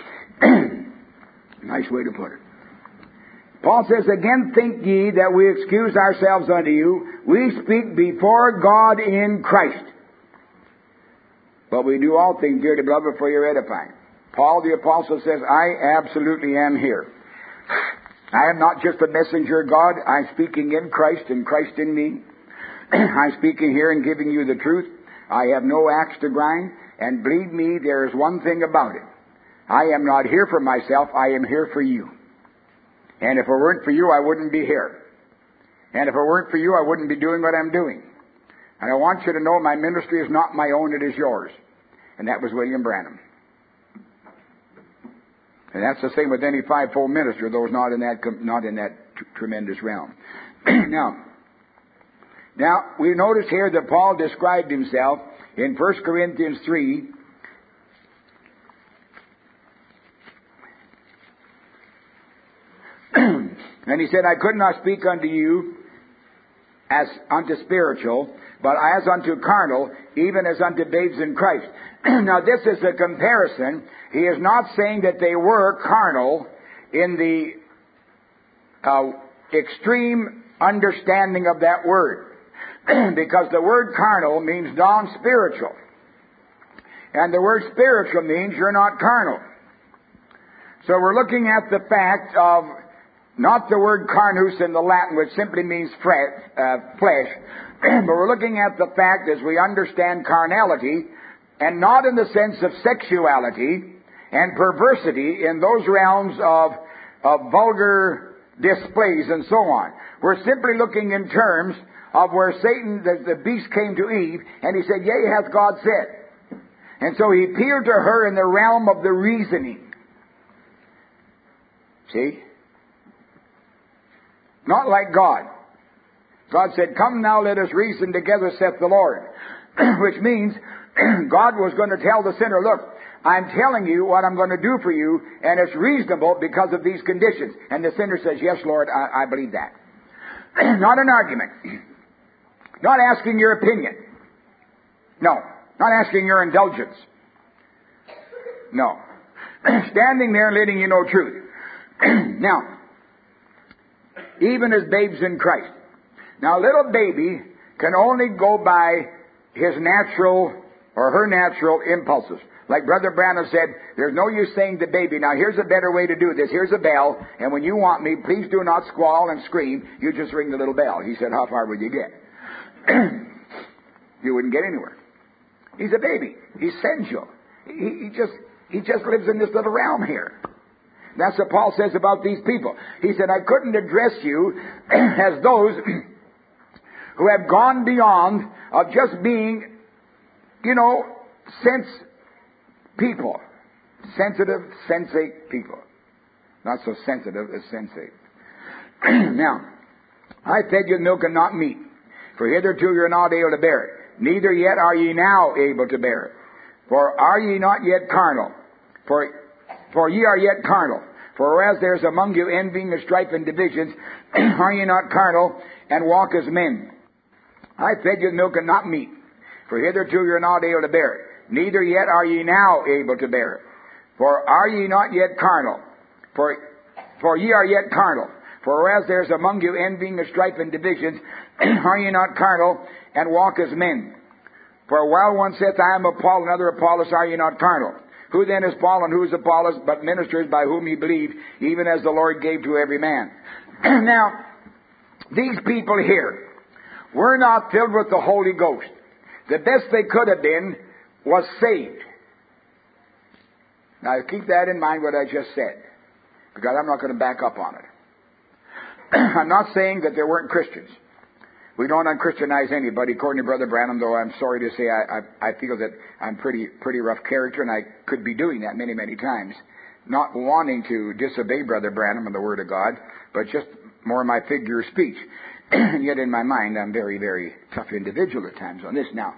Nice way to put it. Paul says, again think ye that we excuse ourselves unto you. We speak before God in Christ. But we do all things, dear to beloved, for your edifying. Paul the apostle says, I absolutely am here. I am not just a messenger of God. I'm speaking in Christ and Christ in me. I'm speaking here and giving you the truth. I have no axe to grind. And believe me, there is one thing about it. I am not here for myself. I am here for you. And if it weren't for you, I wouldn't be here. And if it weren't for you, I wouldn't be doing what I'm doing. And I want you to know my ministry is not my own, it is yours. And that was William Branham. And that's the same with any fivefold minister, those not in that tremendous realm. Now, we notice here that Paul described himself in 1 Corinthians 3, and he said, I could not speak unto you as unto spiritual, but as unto carnal, even as unto babes in Christ. Now this is a comparison. He is not saying that they were carnal in the extreme understanding of that word. Because the word carnal means non-spiritual. And the word spiritual means you're not carnal. So we're looking at the fact of not the word carnus in the Latin, which simply means flesh, but we're looking at the fact as we understand carnality, and not in the sense of sexuality and perversity in those realms of vulgar displays and so on. We're simply looking in terms of where Satan, the beast, came to Eve, and he said, yea, hath God said. And so he appeared to her in the realm of the reasoning. See? Not like God. God said, come now, let us reason together, saith the Lord. Which means, God was going to tell the sinner, look, I'm telling you what I'm going to do for you, and it's reasonable because of these conditions. And the sinner says, yes, Lord, I believe that. Not an argument. Not asking your opinion. No. Not asking your indulgence. No. Standing there and letting you know truth. Now, even as babes in Christ. Now, a little baby can only go by his natural or her natural impulses. Like Brother Branham said, there's no use saying to baby, now here's a better way to do this. Here's a bell, and when you want me, please do not squall and scream. You just ring the little bell. He said, how far would you get? You wouldn't get anywhere. He's a baby. He's sensual. He just lives in this little realm here. That's what Paul says about these people. He said, I couldn't address you as those who have gone beyond of just being, sense people. Sensitive, sensate people. Not so sensitive as sensate. Now, I fed you milk and not meat, for hitherto you are not able to bear it. Neither yet are ye now able to bear it. For are ye not yet carnal? For ye are yet carnal. For whereas there is among you envying and strife and divisions, are ye not carnal, and walk as men? I fed you milk and not meat, for hitherto you are not able to bear it. Neither yet are ye now able to bear it. For are ye not yet carnal? For ye are yet carnal. For whereas there is among you envying and strife and divisions, are ye not carnal, and walk as men? For while one saith, I am of Paul, and another Apollos, are ye not carnal? Who then is Paul, and who is Apollos, but ministers by whom ye believe, even as the Lord gave to every man? Now, these people here were not filled with the Holy Ghost. The best they could have been was saved. Now, keep that in mind, what I just said, because I'm not going to back up on it. I'm not saying that there weren't Christians. We don't unchristianize anybody, according to Brother Branham, though I'm sorry to say I feel that I'm pretty rough character, and I could be doing that many, many times. Not wanting to disobey Brother Branham and the Word of God, but just more my figure of speech. And yet in my mind, I'm very, very tough individual at times on this now.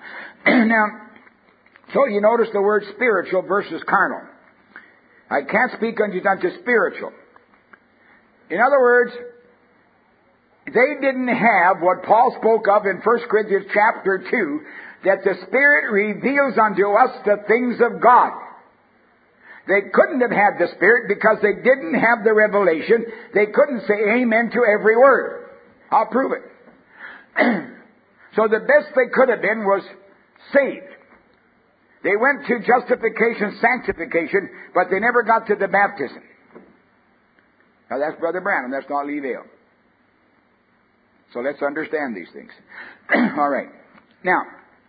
So you notice the word spiritual versus carnal. I can't speak unto spiritual. In other words, they didn't have what Paul spoke of in 1 Corinthians chapter 2, that the Spirit reveals unto us the things of God. They couldn't have had the Spirit because they didn't have the revelation. They couldn't say amen to every word. I'll prove it. So the best they could have been was saved. They went to justification, sanctification, but they never got to the baptism. Now that's Brother Branham, that's not Lee Vale. So let's understand these things. All right. Now,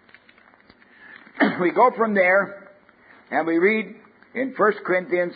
we go from there and we read in 1 Corinthians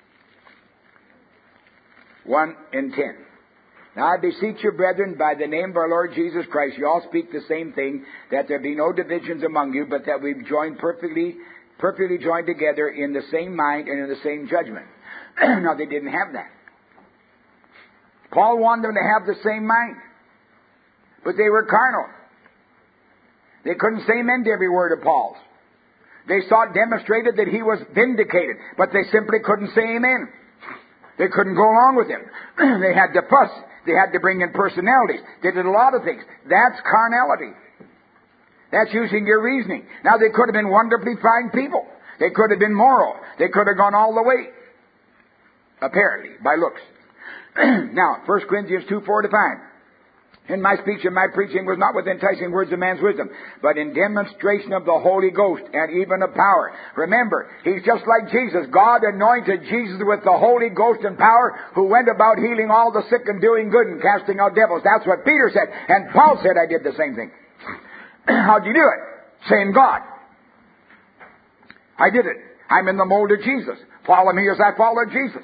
1 and 10. Now I beseech you, brethren, by the name of our Lord Jesus Christ, you all speak the same thing, that there be no divisions among you, but that we join perfectly joined together in the same mind and in the same judgment. Now they didn't have that. Paul wanted them to have the same mind. But they were carnal. They couldn't say amen to every word of Paul's. They saw it demonstrated that he was vindicated, but they simply couldn't say amen. They couldn't go along with him. They had to fuss. They had to bring in personalities. They did a lot of things. That's carnality. That's using your reasoning. Now, they could have been wonderfully fine people. They could have been moral. They could have gone all the way, apparently, by looks. Now, 1 Corinthians 2, 4 to 5. In my speech and my preaching was not with enticing words of man's wisdom, but in demonstration of the Holy Ghost and even of power. Remember, he's just like Jesus. God anointed Jesus with the Holy Ghost and power, who went about healing all the sick and doing good and casting out devils. That's what Peter said. And Paul said, I did the same thing. How'd you do it? Same God. I did it. I'm in the mold of Jesus. Follow me as I followed Jesus.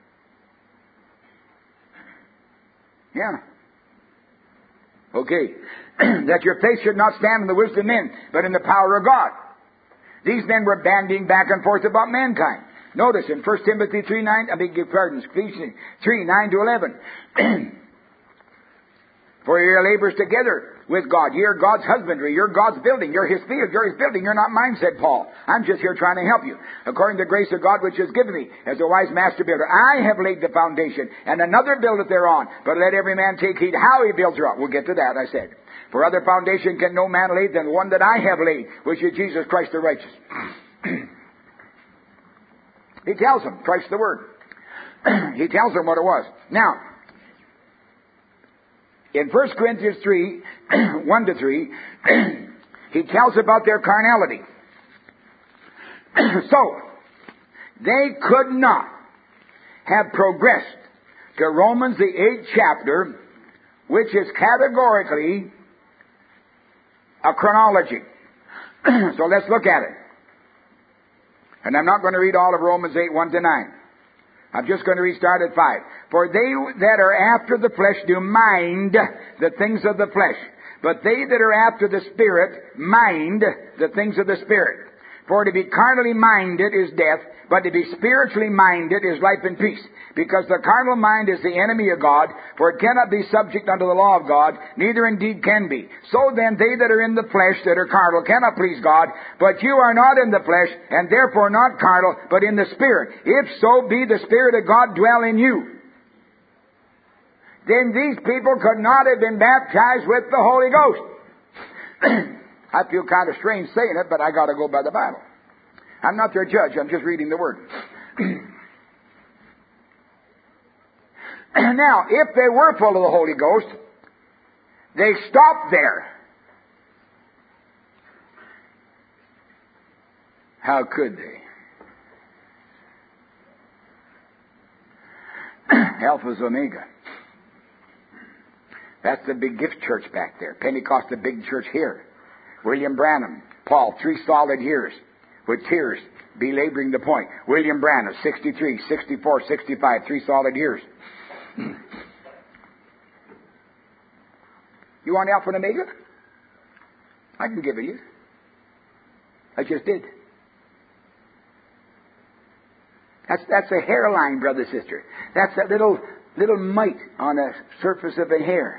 Yeah. Okay. That your faith should not stand in the wisdom of men, but in the power of God. These men were bandying back and forth about mankind. Notice in 1 Timothy 3:9, Ephesians 3:9 to 11. For ye are laborers together with God. Ye are God's husbandry. You're God's building. You're His field. You're His building. You're not mine, said Paul. I'm just here trying to help you, according to the grace of God which is given me, as a wise master builder. I have laid the foundation, and another buildeth thereon. But let every man take heed how he builds her up. We'll get to that, I said. For other foundation can no man lay than one that I have laid, which is Jesus Christ the righteous. He tells them, Christ the Word. He tells them what it was. Now, in 1 Corinthians 3, 1 to 3, he tells about their carnality. So, they could not have progressed to Romans the 8th chapter, which is categorically a chronology. So let's look at it. And I'm not going to read all of Romans 8, 1 to 9. I'm just going to restart at 5. For they that are after the flesh do mind the things of the flesh, But they that are after the Spirit mind the things of the Spirit. For to be carnally minded is death, but to be spiritually minded is life and peace. Because the carnal mind is the enemy of God, for it cannot be subject unto the law of God, neither indeed can be. So then they that are in the flesh, that are carnal, cannot please God, but you are not in the flesh, and therefore not carnal, but in the Spirit. If so be the Spirit of God dwell in you. Then these people could not have been baptized with the Holy Ghost. I feel kind of strange saying it, but I got to go by the Bible. I'm not their judge. I'm just reading the Word. Now, if they were full of the Holy Ghost, they stopped there. How could they? Alpha's Omega. That's the big gift church back there. Pentecost, the big church here. William Branham, Paul, 3 solid years with tears, belaboring the point. William Branham, 63, 64, 65, 3 solid years. You want Alpha and Omega? I can give it you. I just did. That's a hairline, brother, sister. That's that little mite on the surface of a hair.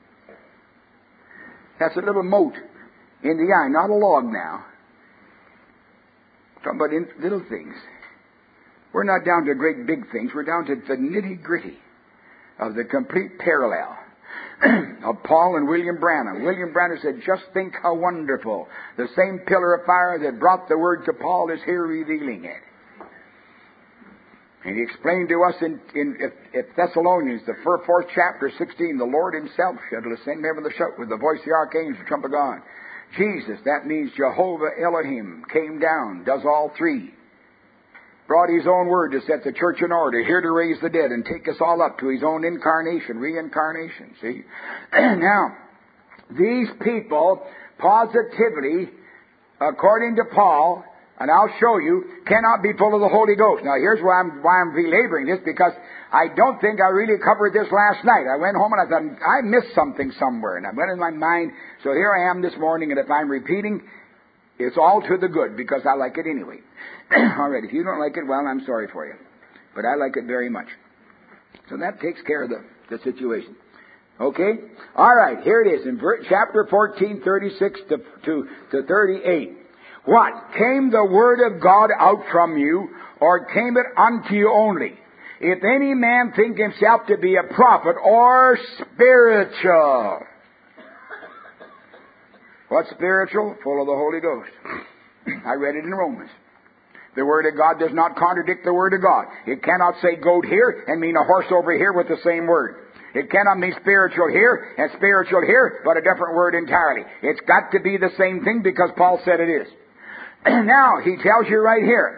That's a little mote in the eye, not a log now. Talking about little things. We're not down to great big things. We're down to the nitty-gritty of the complete parallel of Paul and William Branham. William Branham said, just think how wonderful. The same pillar of fire that brought the word to Paul is here revealing it. And he explained to us in Thessalonians, the 4th chapter, 16, the Lord himself shall ascend heaven the shout with the voice of the archangel, the trumpet of God. Jesus, that means Jehovah Elohim, came down, does all 3. Brought his own word to set the church in order, here to raise the dead and take us all up to his own incarnation, reincarnation, see? Now, these people positively, according to Paul, and I'll show you, cannot be full of the Holy Ghost. Now, here's why I'm belaboring this, because I don't think I really covered this last night. I went home and I thought, I missed something somewhere. And I went in my mind, so here I am this morning, and if I'm repeating, it's all to the good, because I like it anyway. All right, if you don't like it, well, I'm sorry for you. But I like it very much. So that takes care of the situation. Okay? All right, here it is, in chapter 14, 36 to 38. What? Came the word of God out from you, or came it unto you only? If any man think himself to be a prophet or spiritual. What's spiritual? Full of the Holy Ghost. I read it in Romans. The Word of God does not contradict the Word of God. It cannot say goat here and mean a horse over here with the same word. It cannot mean spiritual here and spiritual here, but a different word entirely. It's got to be the same thing because Paul said it is. Now, he tells you right here,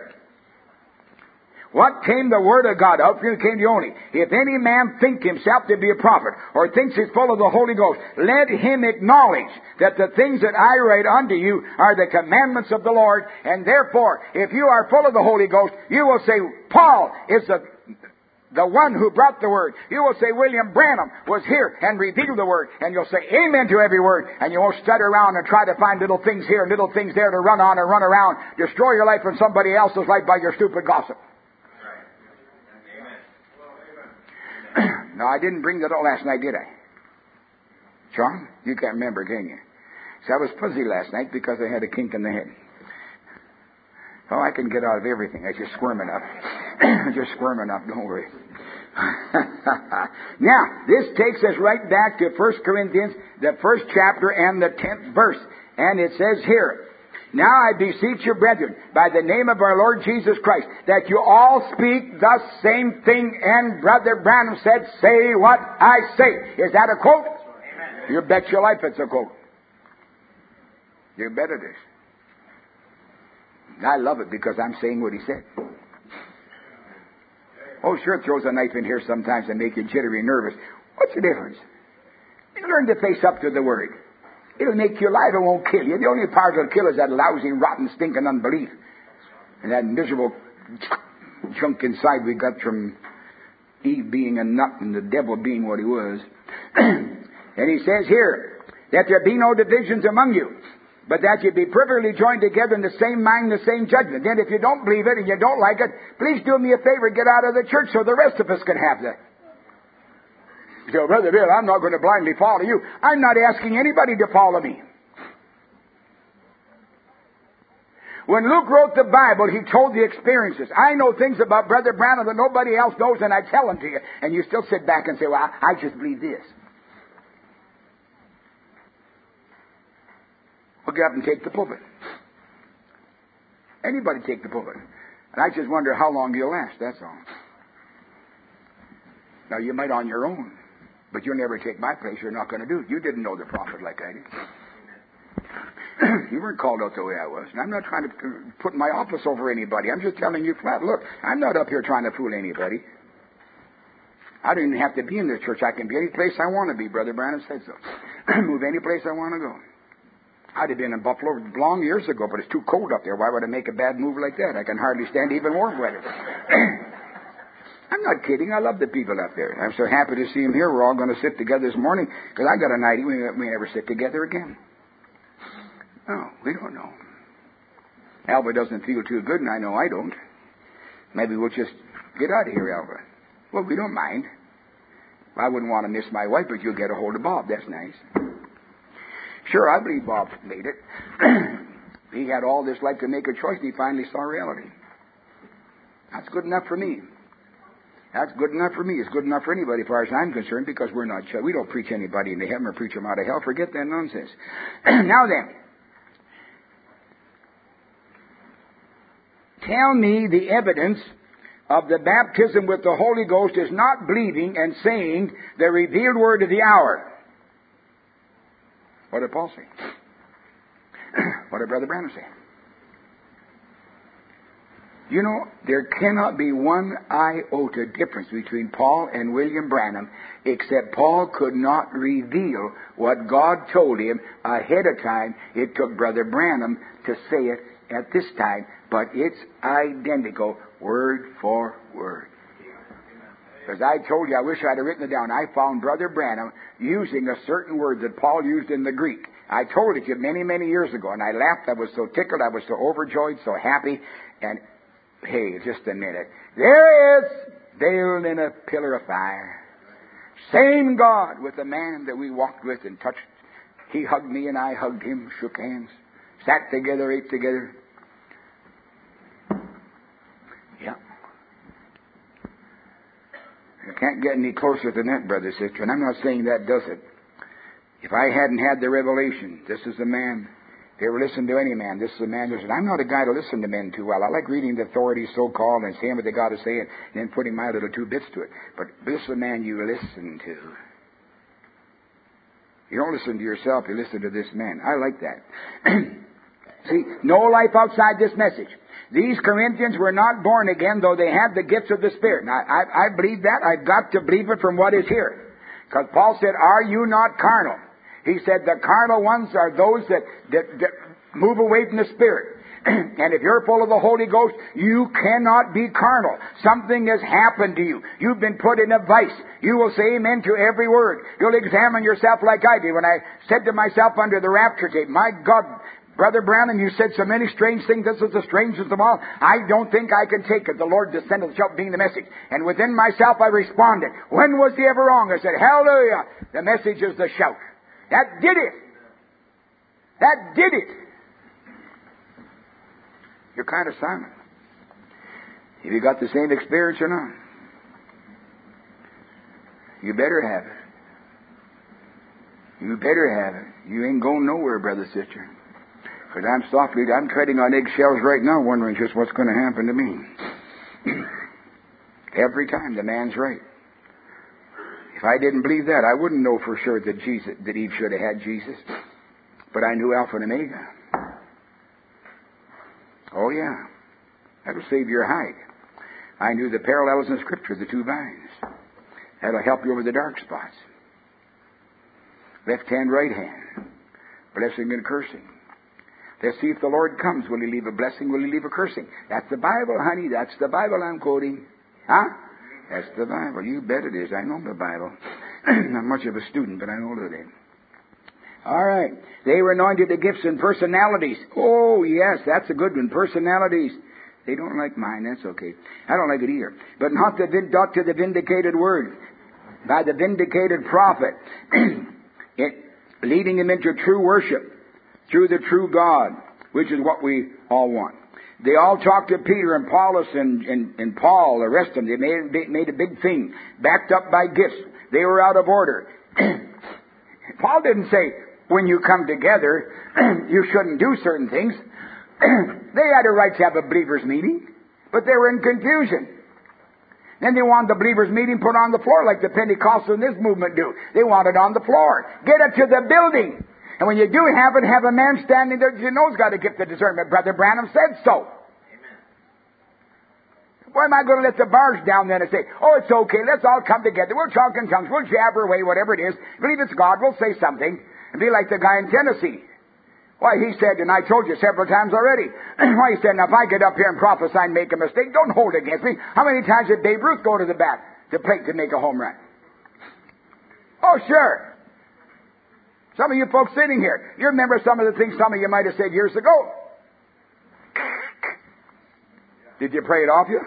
what came the word of God out from you came to you only. If any man think himself to be a prophet, or thinks he's full of the Holy Ghost, let him acknowledge that the things that I write unto you are the commandments of the Lord, and therefore, if you are full of the Holy Ghost, you will say, Paul is the one who brought the word. You will say William Branham was here and revealed the word. And you'll say amen to every word. And you won't stutter around and try to find little things here and little things there to run on and run around. Destroy your life and somebody else's life by your stupid gossip. No, I didn't bring that up last night, did I? John? You can't remember, can you? See, I was fuzzy last night because I had a kink in the head. Oh, I can get out of everything. I just squirm enough. Don't worry. Now, this takes us right back to 1 Corinthians, the 1st chapter and the 10th verse. And it says here, now I beseech you, brethren, by the name of our Lord Jesus Christ, that you all speak the same thing. And Brother Branham said, say what I say. Is that a quote? Amen. You bet your life it's a quote. You bet it is. I love it because I'm saying what he said. Oh, sure, it throws a knife in here sometimes and make you jittery nervous. What's the difference? You learn to face up to the Word. It'll make you alive, it won't kill you. The only part that'll kill is that lousy, rotten, stinking unbelief. And that miserable junk inside we got from Eve being a nut and the devil being what he was. And he says here, that there be no divisions among you, but that you be perfectly joined together in the same mind, the same judgment. Then if you don't believe it and you don't like it, please do me a favor, get out of the church so the rest of us can have that. You say, Brother Bill, I'm not going to blindly follow you. I'm not asking anybody to follow me. When Luke wrote the Bible, he told the experiences. I know things about Brother Branham that nobody else knows, and I tell them to you. And you still sit back and say, well, I just believe this. Well, get up and take the pulpit. Anybody take the pulpit. And I just wonder how long you'll last, that's all. Now, you might on your own, but you'll never take my place. You're not going to do it. You didn't know the prophet like I did. You weren't called out the way I was. And I'm not trying to put my office over anybody. I'm just telling you flat, look, I'm not up here trying to fool anybody. I don't even have to be in this church. I can be any place I want to be. Brother Branham said so. Move any place I want to go. I'd have been in Buffalo long years ago, but it's too cold up there. Why would I make a bad move like that? I can hardly stand even warm weather. I'm not kidding. I love the people up there. I'm so happy to see them here. We're all going to sit together this morning because I got an idea we may never sit together again. No, we don't know. Alva doesn't feel too good, and I know I don't. Maybe we'll just get out of here, Alva. Well, we don't mind. I wouldn't want to miss my wife, but you'll get a hold of Bob. That's nice. Sure, I believe Bob made it. He had all this life to make a choice, and he finally saw reality. That's good enough for me. That's good enough for me. It's good enough for anybody as far as I'm concerned, because we're not, we don't preach anybody into heaven or preach them out of hell. Forget that nonsense. Now then, tell me the evidence of the baptism with the Holy Ghost is not believing and saying the revealed word of the hour. What did Paul say? What did Brother Branham say? You know, there cannot be one iota difference between Paul and William Branham, except Paul could not reveal what God told him ahead of time. It took Brother Branham to say it at this time, but it's identical, word for word. Because I told you, I wish I'd have written it down. I found Brother Branham using a certain word that Paul used in the Greek. I told it to you many, many years ago, and I laughed. I was so tickled. I was so overjoyed, so happy. And, hey, just a minute. There is, veiled in a pillar of fire, same God with the man that we walked with and touched. He hugged me and I hugged him, shook hands, sat together, ate together. Yeah. You can't get any closer than that, brother, sister. And I'm not saying that does it. If I hadn't had the revelation, this is the man. If you ever listen to any man, this is the man. I'm not a guy to listen to men too well. I like reading the authorities so-called and saying what they got to say and then putting my little 2 bits to it. But this is the man you listen to. You don't listen to yourself, you listen to this man. I like that. See, no life outside this message. These Corinthians were not born again, though they had the gifts of the Spirit. Now, I believe that. I've got to believe it from what is here. Because Paul said, are you not carnal? He said the carnal ones are those that move away from the Spirit. And if you're full of the Holy Ghost, you cannot be carnal. Something has happened to you. You've been put in a vice. You will say amen to every word. You'll examine yourself like I did when I said to myself under the rapture tape, my God, Brother Branham, you said so many strange things. This is the strangest of all. I don't think I can take it. The Lord descended the shout being the message. And within myself I responded. When was he ever wrong? I said, hallelujah. The message is the shout. That did it. That did it. You're kind of silent. Have you got the same experience or not? You better have it. You better have it. You ain't going nowhere, brother, sister. Because I'm treading on eggshells right now, wondering just what's going to happen to me. Every time the man's right. If I didn't believe that, I wouldn't know for sure that Eve should have had Jesus. But I knew Alpha and Omega. Oh yeah, that'll save your hide. I knew the parallels in Scripture, the 2 vines. That'll help you over the dark spots. Left hand, right hand. Blessing and cursing. Let's see if the Lord comes. Will he leave a blessing? Will he leave a cursing? That's the Bible, honey. That's the Bible I'm quoting. Huh? That's the Bible. You bet it is. I know the Bible. Not much of a student, but I know it. All right. They were anointed to gifts and personalities. Oh, yes, that's a good one. Personalities. They don't like mine. That's okay. I don't like it either. But not to the vindicated word. By the vindicated prophet. Leading them into true worship. Through the true God. Which is what we all want. They all talked to Peter and Paulus and Paul, the rest of them. They made a big thing. Backed up by gifts. They were out of order. Paul didn't say, when you come together, you shouldn't do certain things. They had a right to have a believers' meeting, but they were in confusion. Then they wanted the believers' meeting put on the floor like the Pentecostals in this movement do. They want it on the floor. Get it to the building. And when you do have it, have a man standing there you know's got a gift of discernment. Brother Branham said so. Amen. Why am I going to let the bars down then and say, oh, it's okay, let's all come together. We'll talk in tongues, we'll jabber away, whatever it is. Believe it's God, we'll say something. And be like the guy in Tennessee. Why, he said, and I told you several times already, why, he said, now if I get up here and prophesy and make a mistake, don't hold it against me. How many times did Babe Ruth go to the bat, the plate to make a home run? Oh, sure. Some of you folks sitting here, you remember some of the things some of you might have said years ago. Did you pray it off you?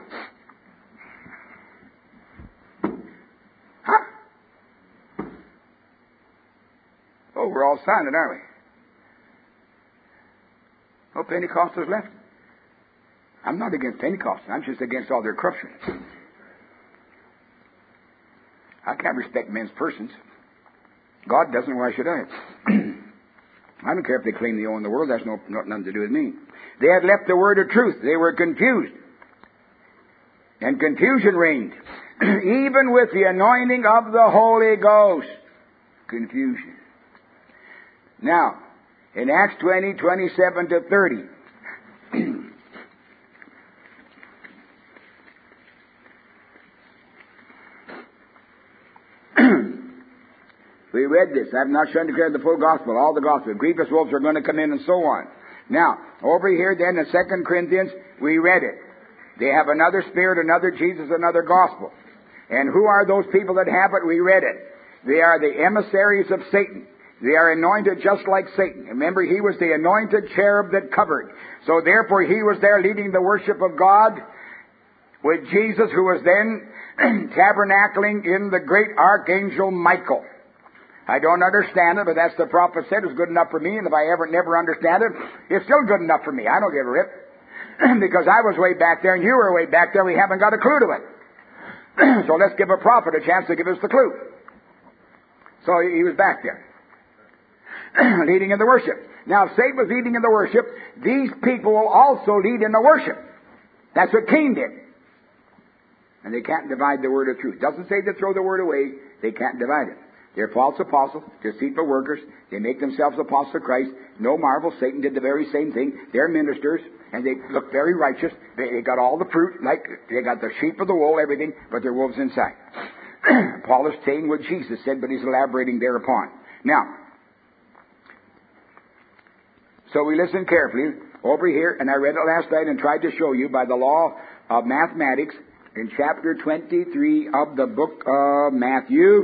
Huh? Oh, we're all silent, aren't we? No Pentecostals left? I'm not against Pentecostals. I'm just against all their corruption. I can't respect men's persons. God doesn't, why should I? I don't care if they claim they own the world. That's nothing to do with me. They had left the word of truth. They were confused. And confusion reigned. Even with the anointing of the Holy Ghost. Confusion. Now, in Acts 20, 27 to 30. We read this. I have not shown declared the full gospel, all the gospel. Grievous wolves are going to come in and so on. Now, over here then in 2 Corinthians, we read it. They have another Spirit, another Jesus, another gospel. And who are those people that have it? We read it. They are the emissaries of Satan. They are anointed just like Satan. Remember, he was the anointed cherub that covered. So therefore, he was there leading the worship of God with Jesus, who was then tabernacling in the great archangel Michael. I don't understand it, but that's the prophet said. It's good enough for me, and if I ever never understand it, it's still good enough for me. I don't give a rip. Because I was way back there, and you were way back there, we haven't got a clue to it. So let's give a prophet a chance to give us the clue. So he was back there. Leading in the worship. Now, if Satan was leading in the worship, these people will also lead in the worship. That's what Cain did. And they can't divide the word of truth. Doesn't say to throw the word away. They can't divide it. They're false apostles, deceitful workers. They make themselves apostles of Christ. No marvel, Satan did the very same thing. They're ministers, and they look very righteous. They got all the fruit, like they got the sheep of the wool, everything, but they're wolves inside. Paul is saying what Jesus said, but he's elaborating thereupon. Now, so we listen carefully over here, and I read it last night and tried to show you by the law of mathematics in chapter 23 of the book of Matthew.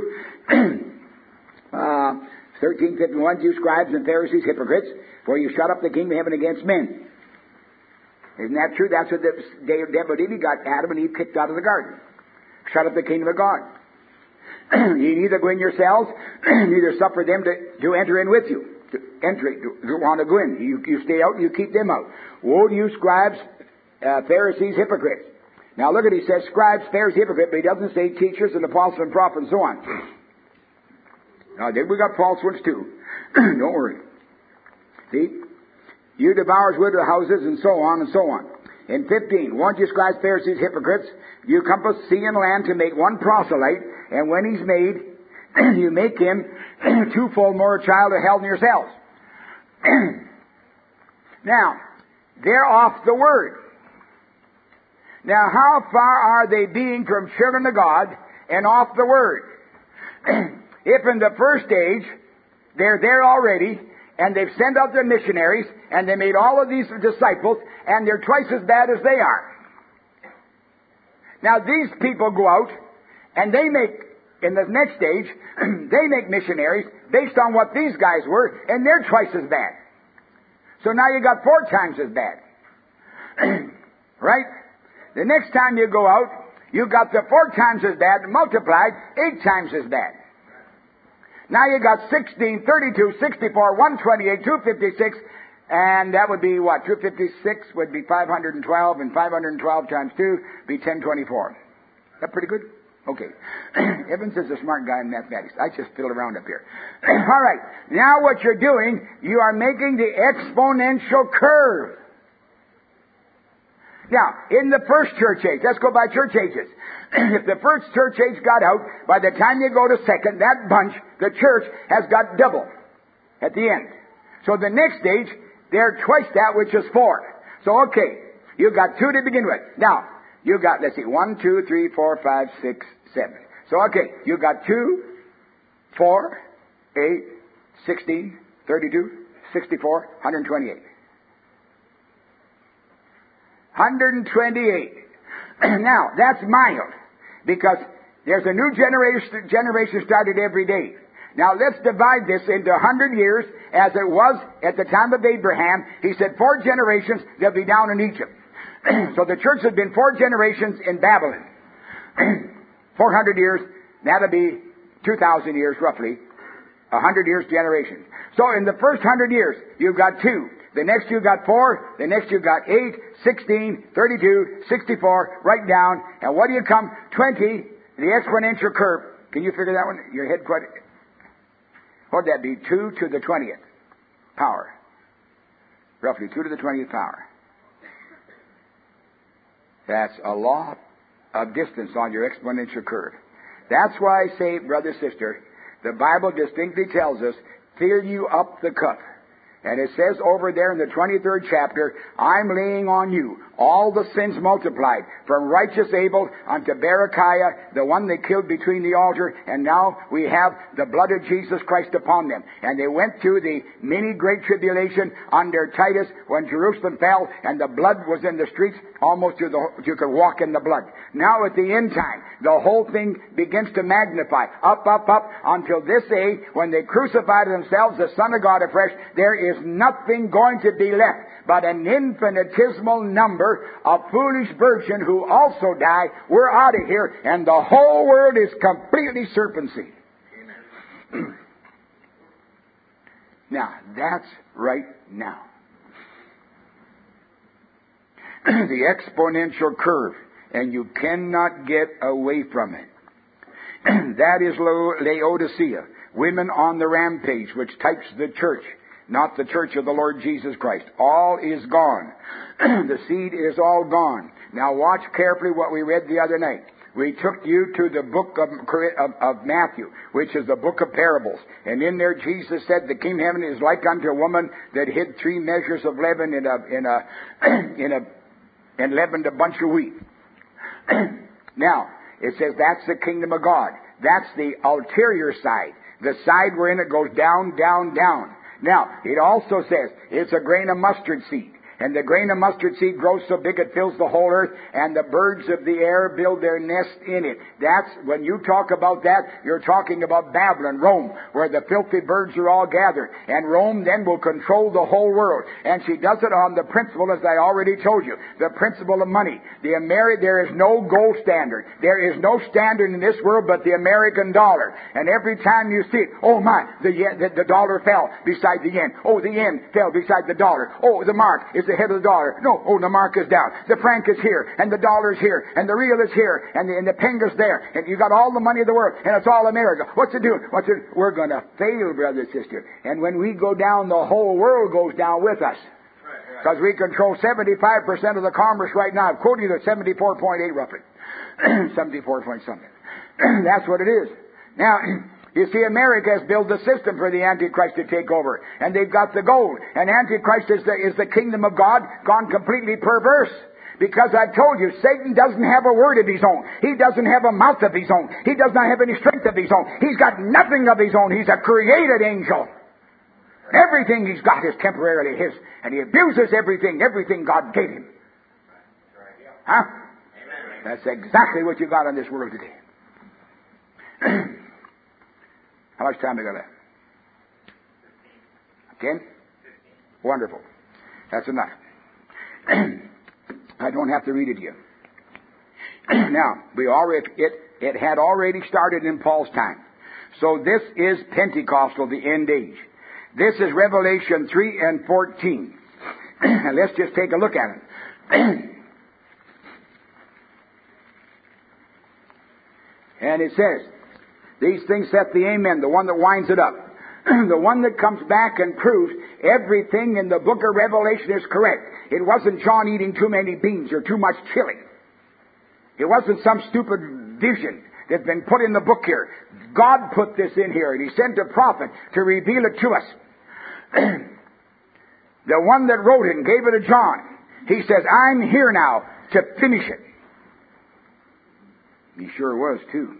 13:51, you scribes and Pharisees, hypocrites, for you shut up the kingdom of heaven against men. Isn't that true? That's what the devil did. He got Adam and Eve kicked out of the garden. Shut up the kingdom of God. You neither go in yourselves, neither suffer them to enter in with you. To want to go in. You stay out and you keep them out. Woe to you, scribes, Pharisees, hypocrites. Now look at it. He says scribes, Pharisees, hypocrites, but he doesn't say teachers and apostles and prophets and so on. Now, we got false ones too. Don't worry. See? You devour widow houses and so on and so on. In 15, won't you scribes, Pharisees, hypocrites? You compass sea and land to make one proselyte, and when he's made, you make him twofold more a child of hell than yourselves. Now, they're off the word. Now, how far are they being from children of God and off the word? If in the first age, they're there already, and they've sent out their missionaries, and they made all of these disciples, and they're twice as bad as they are. Now, these people go out, and they make In the next stage, they make missionaries based on what these guys were, and they're twice as bad. So now you got 4 times as bad. Right? The next time you go out, you got the 4 times as bad, multiplied 8 times as bad. Now you got 16, 32, 64, 128, 256, and that would be what? 256 would be 512, and 512 times 2 be 1024. Is that pretty good? Okay. Evans is a smart guy in mathematics. I just fiddle around up here. All right. Now what you're doing, you are making the exponential curve. Now, in the first church age, let's go by church ages. If the first church age got out, by the time you go to second, that bunch, the church, has got double at the end. So the next stage, they're twice that, which is 4. So, okay, you've got 2 to begin with. Now, you got, let's see, 1, 2, 3, 4, 5, 6, 7. So, okay, you got 2, 4, 8, 16, 32, 64, 128. 128. Now, that's mild, because there's a new generation started every day. Now, let's divide this into 100 years, as it was at the time of Abraham. He said 4 generations, they'll be down in Egypt. So the church has been 4 generations in Babylon. 400 years, that'll be 2,000 years roughly. 100 years generation. So in the first 100 years, you've got 2. The next you got 4. The next you got 8, 16, 32, 64, right down. And what do you come? 20, the exponential curve. Can you figure that one? Your head quite... What would that be? 2 to the 20th power. Roughly 2 to the 20th power. That's a law of distance on your exponential curve. That's why I say, brother, sister, the Bible distinctly tells us, fill you up the cup. And it says over there in the 23rd chapter, I'm laying on you all the sins multiplied, from righteous Abel unto Berechiah, the one they killed between the altar, and now we have the blood of Jesus Christ upon them. And they went through the mini great tribulation under Titus when Jerusalem fell, and the blood was in the streets, almost you could walk in the blood. Now at the end time, the whole thing begins to magnify, up, up, up, until this age, when they crucified themselves, the Son of God afresh, there is nothing going to be left but an infinitesimal number of foolish virgins who also die. We're out of here, and the whole world is completely serpency. Amen. Now, that's right now. The exponential curve, and you cannot get away from it. That is Laodicea, women on the rampage, which types the church. Not the church of the Lord Jesus Christ. All is gone. The seed is all gone. Now watch carefully what we read the other night. We took you to the book of Matthew, which is the book of parables. And in there Jesus said, the kingdom of heaven is like unto a woman that hid 3 measures of leaven and leavened a bunch of wheat. Now, it says that's the kingdom of God. That's the ulterior side. The side wherein it goes down, down, down. Now, it also says it's a grain of mustard seed. And the grain of mustard seed grows so big it fills the whole earth, and the birds of the air build their nest in it. That's, when you talk about that, you're talking about Babylon, Rome, where the filthy birds are all gathered. And Rome then will control the whole world. And she does it on the principle, as I already told you, the principle of money. There is no gold standard. There is no standard in this world but the American dollar. And every time you see it, oh my, the dollar fell beside the yen. Oh, the yen fell beside the dollar. Oh, the mark is the head of the dollar. No, oh, the mark is down. The franc is here, and the dollar is here, and the real is here, and the penga's there, and you got all the money of the world, and it's all America. What's it doing? We're going to fail, brother, sister. And when we go down, the whole world goes down with us. Because we control 75% of the commerce right now. I'm quoting you at 74.8 roughly. 74 point something. That's what it is. Now, you see, America has built a system for the Antichrist to take over. And they've got the gold. And Antichrist is the kingdom of God gone completely perverse. Because I've told you, Satan doesn't have a word of his own. He doesn't have a mouth of his own. He does not have any strength of his own. He's got nothing of his own. He's a created angel. Everything he's got is temporarily his. And he abuses everything God gave him. Huh? That's exactly what you got in this world today. How much time have I got left? 10? Wonderful. That's enough. I don't have to read it to you. Now, it had already started in Paul's time. So this is Pentecostal, the end age. This is Revelation 3 and 14. And let's just take a look at it. And it says, these things saith the Amen, the one that winds it up. The one that comes back and proves everything in the book of Revelation is correct. It wasn't John eating too many beans or too much chili. It wasn't some stupid vision that's been put in the book here. God put this in here, and He sent a prophet to reveal it to us. The one that wrote it and gave it to John, he says, I'm here now to finish it. He sure was, too.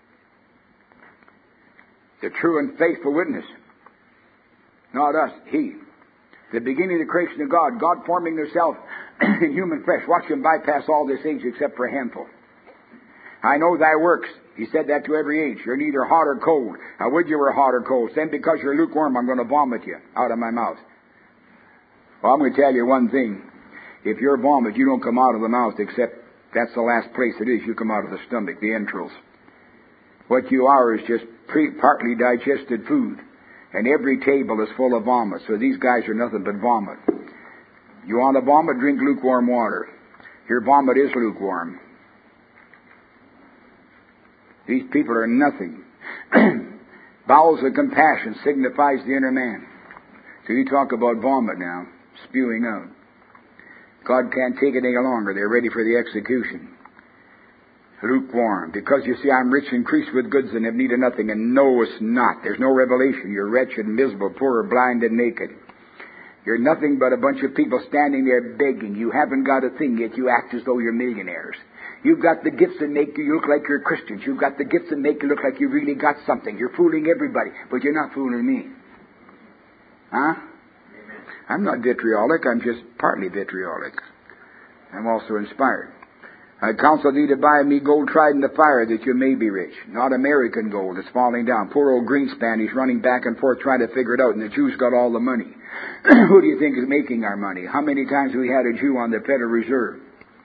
The true and faithful witness. Not us, He. The beginning of the creation of God, God forming Himself in human flesh. Watch Him bypass all this age except for a handful. I know thy works. He said that to every age. You're neither hot or cold. I would you were hot or cold. Then because you're lukewarm, I'm going to vomit you out of my mouth. Well, I'm going to tell you one thing. If you're vomit, you don't come out of the mouth except that's the last place it is. You come out of the stomach, the entrails. What you are is just partly digested food. And every table is full of vomit. So these guys are nothing but vomit. You want to vomit? Drink lukewarm water. Your vomit is lukewarm. These people are nothing. Bowels of compassion signifies the inner man. So you talk about vomit now, spewing out. God can't take it any longer. They're ready for the execution. Lukewarm. Because you see, I'm rich, increased with goods, and have need of nothing, and knowest not. There's no revelation. You're wretched, miserable, poor, blind, and naked. You're nothing but a bunch of people standing there begging. You haven't got a thing yet. You act as though you're millionaires. You've got the gifts that make you look like you're Christians. You've got the gifts that make you look like you really got something. You're fooling everybody, but you're not fooling me. Huh? Amen. I'm not vitriolic. I'm just partly vitriolic. I'm also inspired. I counsel thee to buy me gold tried in the fire, that you may be rich. Not American gold that's falling down. Poor old Greenspan, he's running back and forth trying to figure it out, and the Jews got all the money. Who do you think is making our money? How many times have we had a Jew on the Federal Reserve?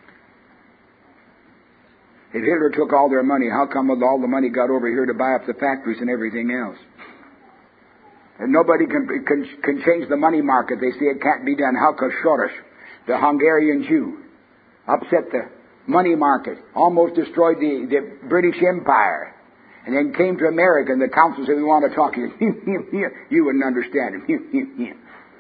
If Hitler took all their money, how come all the money got over here to buy up the factories and everything else? And nobody can change the money market. They say it can't be done. How could Soros, the Hungarian Jew, upset the money market, almost destroyed the British Empire, and then came to America, and the council said, we want to talk to you. You wouldn't understand him.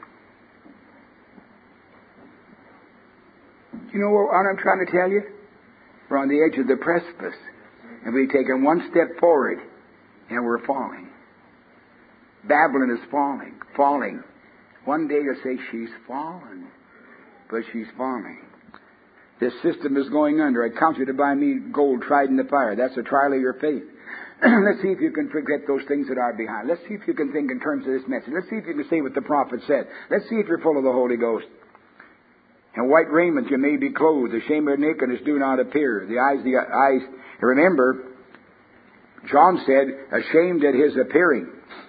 You know what I'm trying to tell you? We're on the edge of the precipice, and we've taken one step forward, and we're falling. Babylon is falling. One day you'll say, she's fallen, but she's falling. This system is going under. I counsel you to buy me gold tried in the fire. That's a trial of your faith. Let's see if you can forget those things that are behind. Let's see if you can think in terms of this message. Let's see if you can say what the prophet said. Let's see if you're full of the Holy Ghost. And white raiment you may be clothed. The shame of nakedness do not appear. The eyes. Remember, John said, ashamed at his appearing.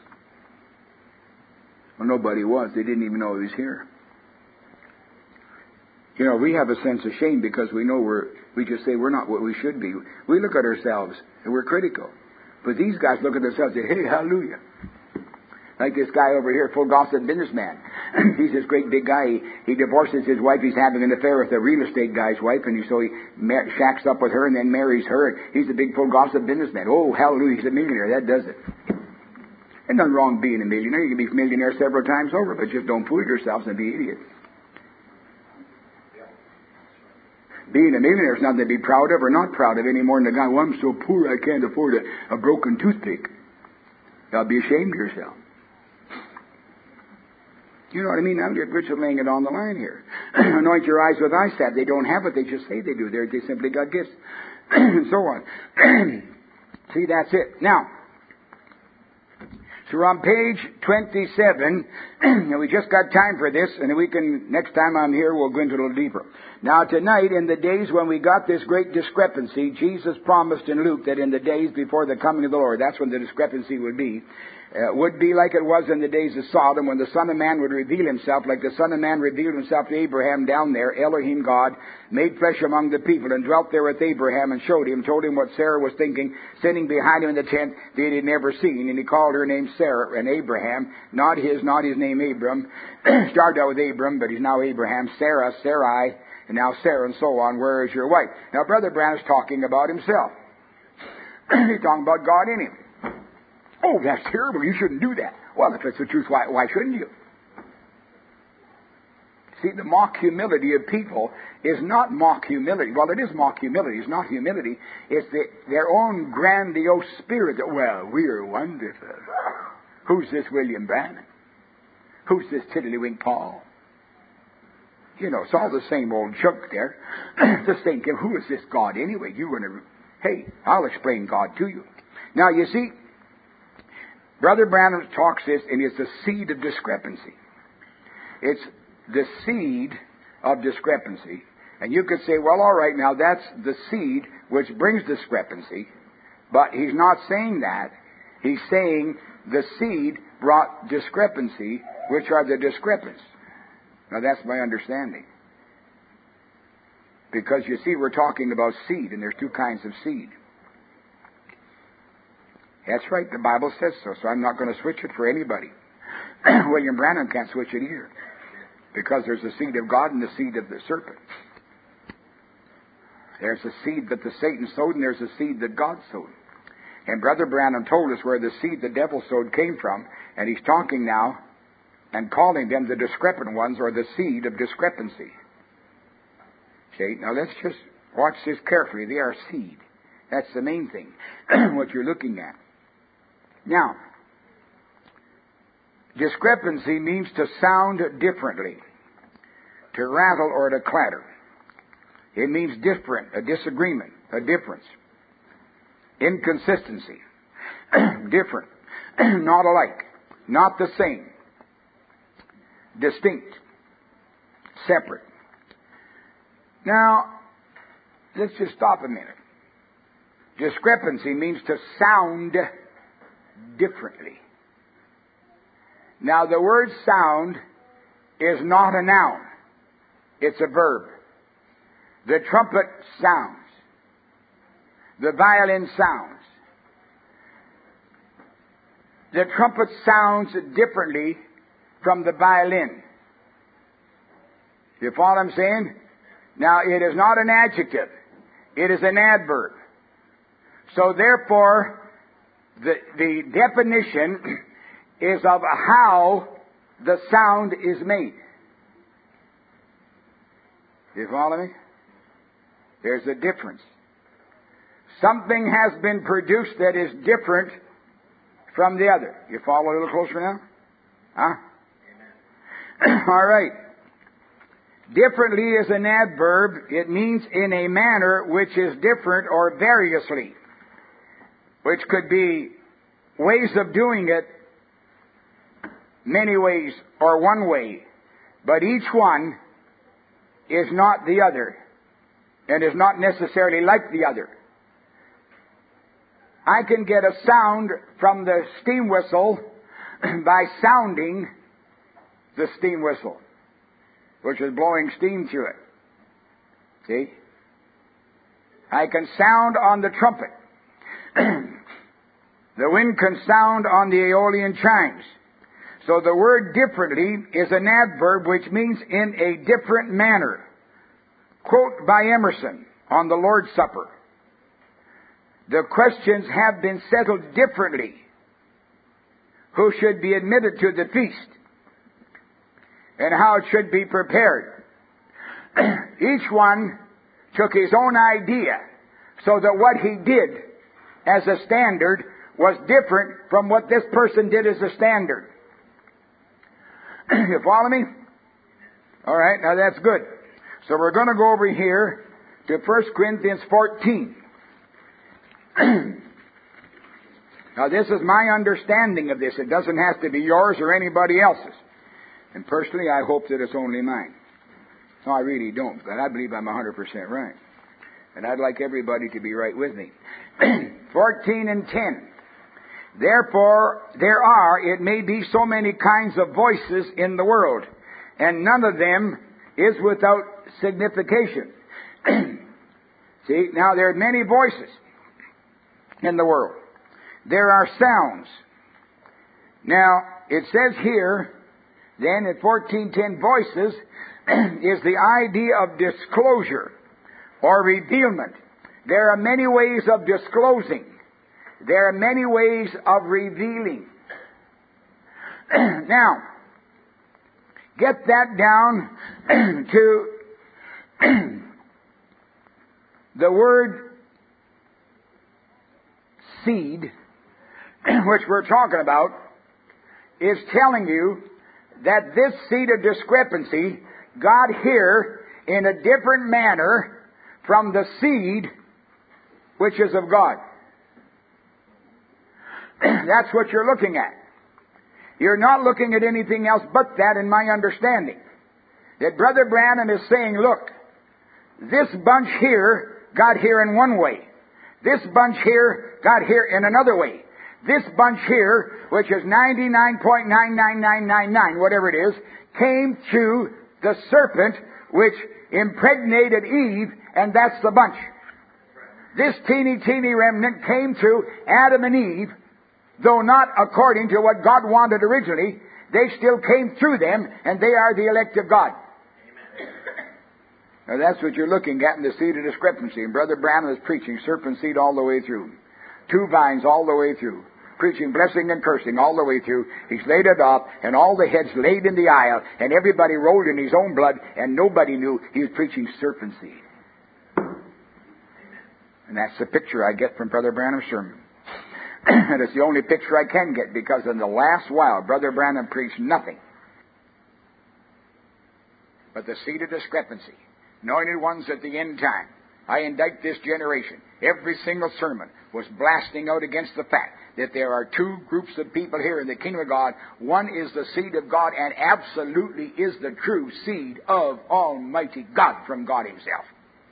Well, nobody was. They didn't even know he was here. You know, we have a sense of shame because we know we just say we're not what we should be. We look at ourselves and we're critical. But these guys look at themselves and say, hey, hallelujah. Like this guy over here, full gossip businessman. He's this great big guy. He divorces his wife. He's having an affair with a real estate guy's wife, and so he shacks up with her and then marries her. He's a big full gossip businessman. Oh, hallelujah, he's a millionaire. That does it. There's nothing wrong being a millionaire. You can be a millionaire several times over, but just don't fool yourselves and be idiots. Being a millionaire is nothing to be proud of or not proud of any more than the guy, well, I'm so poor I can't afford a broken toothpick. You ought to be ashamed of yourself. You know what I mean? I'm just laying it on the line here. Anoint your eyes with eye salve. They don't have it. They just say they do. They simply got gifts. And so on. See, that's it. Now, So we're on page 27, and we just got time for this, and next time I'm here, we'll go into a little deeper. Now tonight, in the days when we got this great discrepancy, Jesus promised in Luke that in the days before the coming of the Lord, that's when the discrepancy would be like it was in the days of Sodom, when the Son of Man would reveal himself, like the Son of Man revealed himself to Abraham down there. Elohim God made flesh among the people and dwelt there with Abraham and told him what Sarah was thinking, sitting behind him in the tent that he had never seen. And he called her name Sarah and Abraham, not his name Abram. Started out with Abram, but he's now Abraham. Sarah, Sarai, and now Sarah, and so on. Where is your wife? Now, Brother Branham's talking about himself. He's talking about God in him. Oh, that's terrible. You shouldn't do that. Well, if it's the truth, why shouldn't you? See, the mock humility of people is not mock humility. Well, it is mock humility. It's not humility. It's their own grandiose spirit that, well, we're wonderful. Who's this William Branham? Who's this Tiddlywink Paul? You know, it's all the same old junk there. Just thinking, who is this God anyway? Hey, I'll explain God to you. Now, you see, Brother Branham talks this, and it's the seed of discrepancy. It's the seed of discrepancy. And you could say, well, all right, now that's the seed which brings discrepancy. But he's not saying that. He's saying the seed brought discrepancy, which are the discrepants. Now that's my understanding. Because you see, we're talking about seed, and there's two kinds of seed. That's right, the Bible says so I'm not going to switch it for anybody. William Branham can't switch it either, because there's the seed of God and the seed of the serpent. There's the seed that the Satan sowed, and there's the seed that God sowed. And Brother Branham told us where the seed the devil sowed came from, and he's talking now and calling them the discrepant ones, or the seed of discrepancy. See, now let's just watch this carefully. They are seed. That's the main thing, what you're looking at. Now, discrepancy means to sound differently, to rattle or to clatter. It means different, a disagreement, a difference. Inconsistency, different, not alike, not the same, distinct, separate. Now, let's just stop a minute. Discrepancy means to sound differently. Now, the word sound is not a noun. It's a verb. The trumpet sounds. The violin sounds. The trumpet sounds differently from the violin. You follow what I'm saying? Now, it is not an adjective. It is an adverb. So, therefore, the definition is of how the sound is made. You follow me? There's a difference. Something has been produced that is different from the other. You follow a little closer now? Huh? Amen. All right. Differently is an adverb. It means in a manner which is different or variously, which could be ways of doing it, many ways, or one way. But each one is not the other, and is not necessarily like the other. I can get a sound from the steam whistle by sounding the steam whistle, which is blowing steam to it. See? I can sound on the trumpet. The wind can sound on the Aeolian chimes. So the word differently is an adverb which means in a different manner. Quote by Emerson on the Lord's Supper. The questions have been settled differently. Who should be admitted to the feast? And how it should be prepared. Each one took his own idea, so that what he did as a standard was different from what this person did as a standard. You follow me? All right, now that's good. So we're going to go over here to 1 Corinthians 14. Now, this is my understanding of this. It doesn't have to be yours or anybody else's. And personally, I hope that it's only mine. No, I really don't, but I believe I'm 100% right. And I'd like everybody to be right with me. 14 and 10. Therefore, there are, it may be, so many kinds of voices in the world, and none of them is without signification. See, now there are many voices in the world. There are sounds. Now, it says here, then in 14:10, voices is the idea of disclosure or revealment. There are many ways of disclosing. There are many ways of revealing. Now, get that down to the word seed, which we're talking about, is telling you that this seed of discrepancy got here in a different manner from the seed which is of God. That's what you're looking at. You're not looking at anything else but that, in my understanding. That Brother Branham is saying, look, this bunch here got here in one way. This bunch here got here in another way. This bunch here, which is 99.99999, whatever it is, came through the serpent which impregnated Eve, and that's the bunch. This teeny remnant came through Adam and Eve, though not according to what God wanted originally. They still came through them, and they are the elect of God. Now that's what you're looking at in the seed of discrepancy. And Brother Branham is preaching serpent seed all the way through. 2 vines all the way through. Preaching blessing and cursing all the way through. He's laid it up, and all the heads laid in the aisle, and everybody rolled in his own blood, and nobody knew he was preaching serpent seed. And that's the picture I get from Brother Branham's sermon. And it's the only picture I can get, because in the last while, Brother Branham preached nothing but the seed of discrepancy. Anointed ones at the end time. I indict this generation. Every single sermon was blasting out against the fact that there are 2 groups of people here in the kingdom of God. One is the seed of God, and absolutely is the true seed of Almighty God, from God Himself.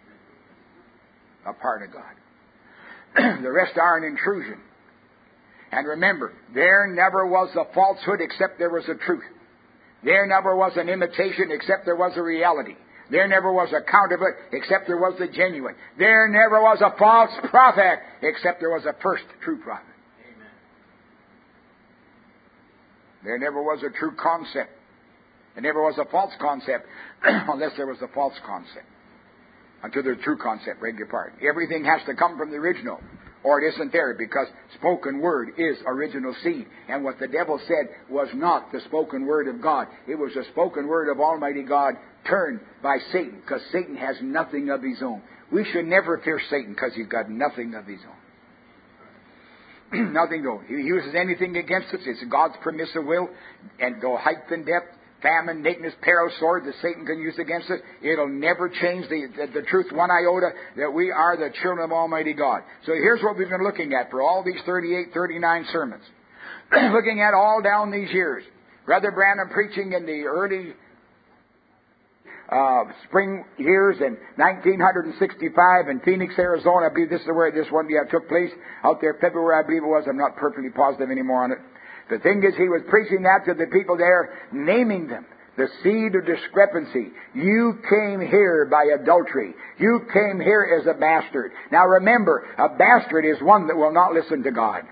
A part of God. The rest are an intrusion. And remember, there never was a falsehood except there was a truth. There never was an imitation except there was a reality. There never was a counterfeit except there was the genuine. There never was a false prophet except there was a first true prophet. Amen. There never was a true concept. There never was a false concept unless there was a false concept. Until there's true concept, beg your pardon. Everything has to come from the original, or it isn't there, because spoken word is original seed. And what the devil said was not the spoken word of God. It was the spoken word of Almighty God turned by Satan, because Satan has nothing of his own. We should never fear Satan, because he's got nothing of his own. Nothing though. He uses anything against us. It's God's permissive will, and go height and depth, famine, nakedness, peril, sword that Satan can use against us. It'll never change the truth one iota that we are the children of Almighty God. So here's what we've been looking at for all these 38, 39 sermons. Looking at all down these years. Brother Branham preaching in the early spring years in 1965 in Phoenix, Arizona. I believe this is where this one took place. Out there, February, I believe it was. I'm not perfectly positive anymore on it. The thing is, he was preaching that to the people there, naming them. The seed of discrepancy. You came here by adultery. You came here as a bastard. Now remember, a bastard is one that will not listen to God.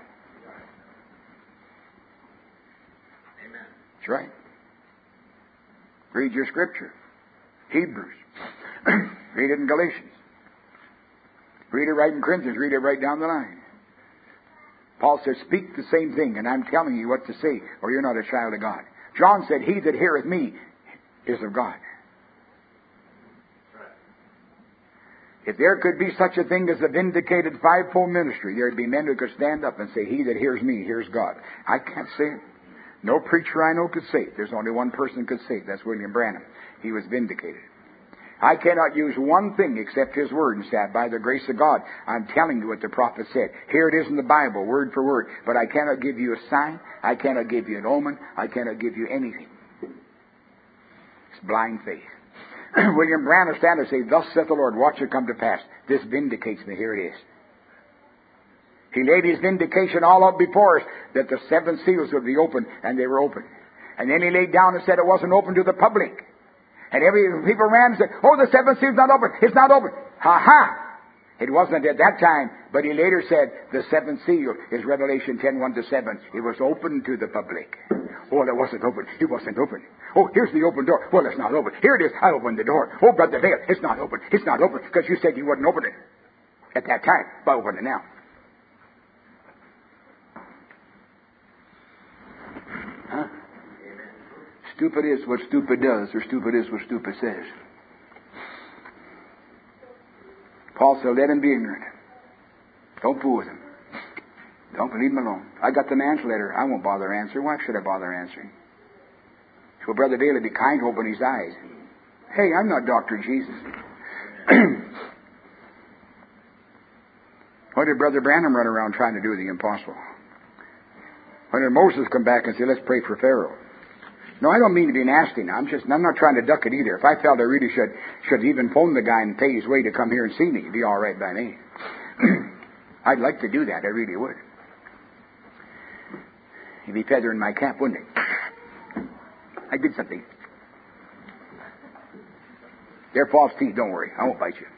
Amen. That's right. Read your scripture. Hebrews. Read it in Galatians. Read it right in Corinthians. Read it right down the line. Paul says, speak the same thing, and I'm telling you what to say, or you're not a child of God. John said, he that heareth me is of God. If there could be such a thing as a vindicated fivefold ministry, there'd be men who could stand up and say, he that hears me hears God. I can't say it. No preacher I know could say it. There's only one person who could say it. That's William Branham. He was vindicated. I cannot use one thing except His Word and say, by the grace of God, I'm telling you what the prophet said. Here it is in the Bible, word for word. But I cannot give you a sign. I cannot give you an omen. I cannot give you anything. It's blind faith. William Branham stand and say, thus saith the Lord, watch it come to pass. This vindicates me. Here it is. He laid His vindication all out before us, that the 7 seals would be opened, and they were opened. And then He laid down and said it wasn't open to the public. And people ran and said, oh, the 7th seal's not open. It's not open. Ha-ha! It wasn't at that time, but He later said the 7th seal is Revelation 10:1-7. It was open to the public. Oh, it wasn't open. It wasn't open. Oh, here's the open door. Well, it's not open. Here it is. I opened the door. Oh, Brother Dale, it's not open. It's not open because you said you wouldn't open it at that time. But open it now. Huh? Stupid is what stupid does, or stupid is what stupid says. Paul said, let him be ignorant. Don't fool with him. Don't leave him alone. I got the man's letter. I won't bother answering. Why should I bother answering? So Brother Bailey, be kind to open his eyes. Hey, I'm not Dr. Jesus. Why did Brother Branham run around trying to do the impossible? When did Moses come back and say, let's pray for Pharaoh? No, I don't mean to be nasty now. I'm not trying to duck it either. If I felt I really should even phone the guy and pay his way to come here and see me, it'd be all right by me. I'd like to do that. I really would. He'd be feathering my cap, wouldn't he? I did something. They're false teeth. Don't worry. I won't bite you.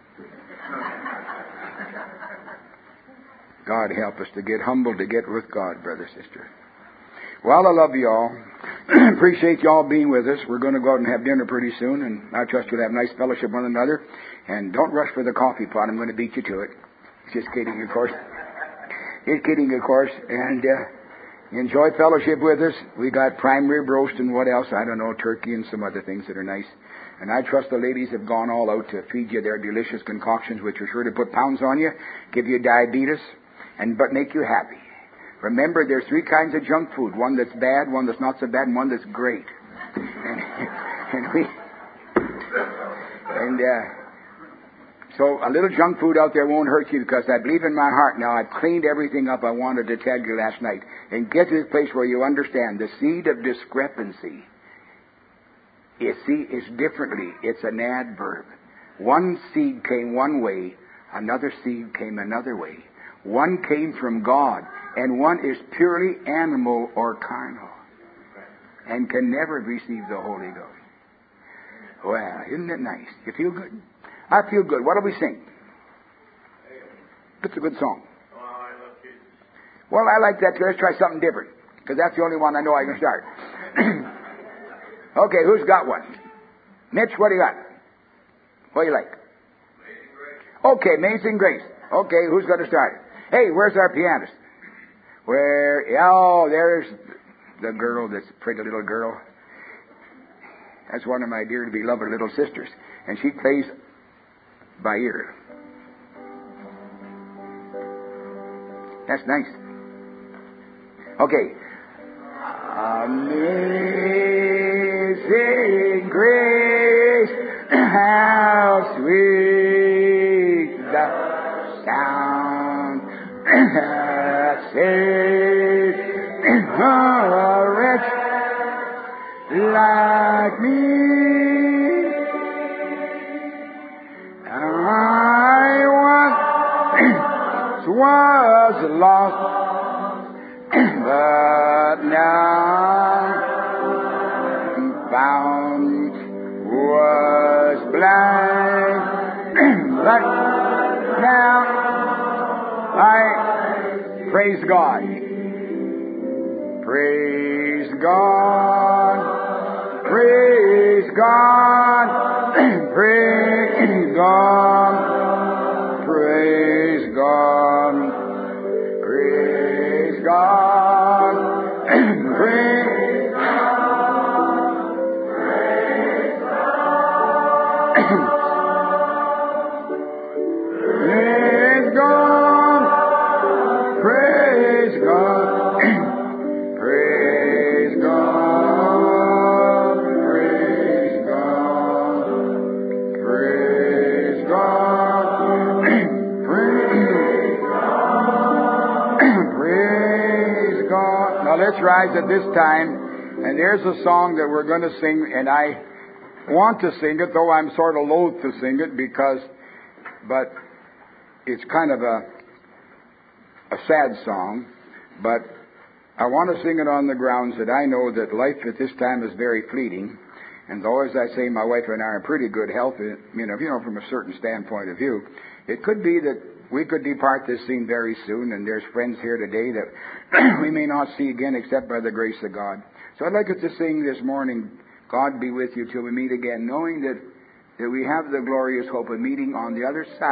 God help us to get humble, to get with God, brother, sister. Well, I love you all. Appreciate you all being with us. We're going to go out and have dinner pretty soon, and I trust you'll have nice fellowship with one another. And don't rush for the coffee pot. I'm going to beat you to it. Just kidding, of course. Just kidding, of course. And enjoy fellowship with us. We got prime rib roast and what else? I don't know, turkey and some other things that are nice. And I trust the ladies have gone all out to feed you their delicious concoctions, which are sure to put pounds on you, give you diabetes, but make you happy. Remember, there's 3 kinds of junk food. One that's bad, one that's not so bad, and one that's great. So a little junk food out there won't hurt you, because I believe in my heart now I've cleaned everything up I wanted to tell you last night. And get to this place where you understand the seed of discrepancy is differently. It's an adverb. One seed came one way, another seed came another way. One came from God, and one is purely animal or carnal, and can never receive the Holy Ghost. Well, isn't it nice? You feel good? I feel good. What do we sing? It's a good song. Well, I like that too. Let's try something different, because that's the only one I know I can start. Okay, who's got one? Mitch, what do you got? What do you like? Amazing Grace. Okay, Amazing Grace. Okay, who's going to start? Hey, where's our pianist? There's the girl, this pretty little girl. That's one of my dear, beloved little sisters. And she plays by ear. That's nice. Okay. Amazing grace, how sweet the sound that saved a wretch like me. I once was lost, but now found, was blind, but now I praise God. Praise God. Praise God. Praise God. Praise God. Praise God. Praise God. Praise God. at this time, and there's a song that we're going to sing, and I want to sing it, though I'm sort of loath to sing it but it's kind of a sad song, but I want to sing it on the grounds that I know that life at this time is very fleeting. And though, as I say, my wife and I are in pretty good health, from a certain standpoint of view, it could be that we could depart this scene very soon, and there's friends here today that we may not see again except by the grace of God. So I'd like us to sing this morning, God be with you till we meet again, knowing that we have the glorious hope of meeting on the other side.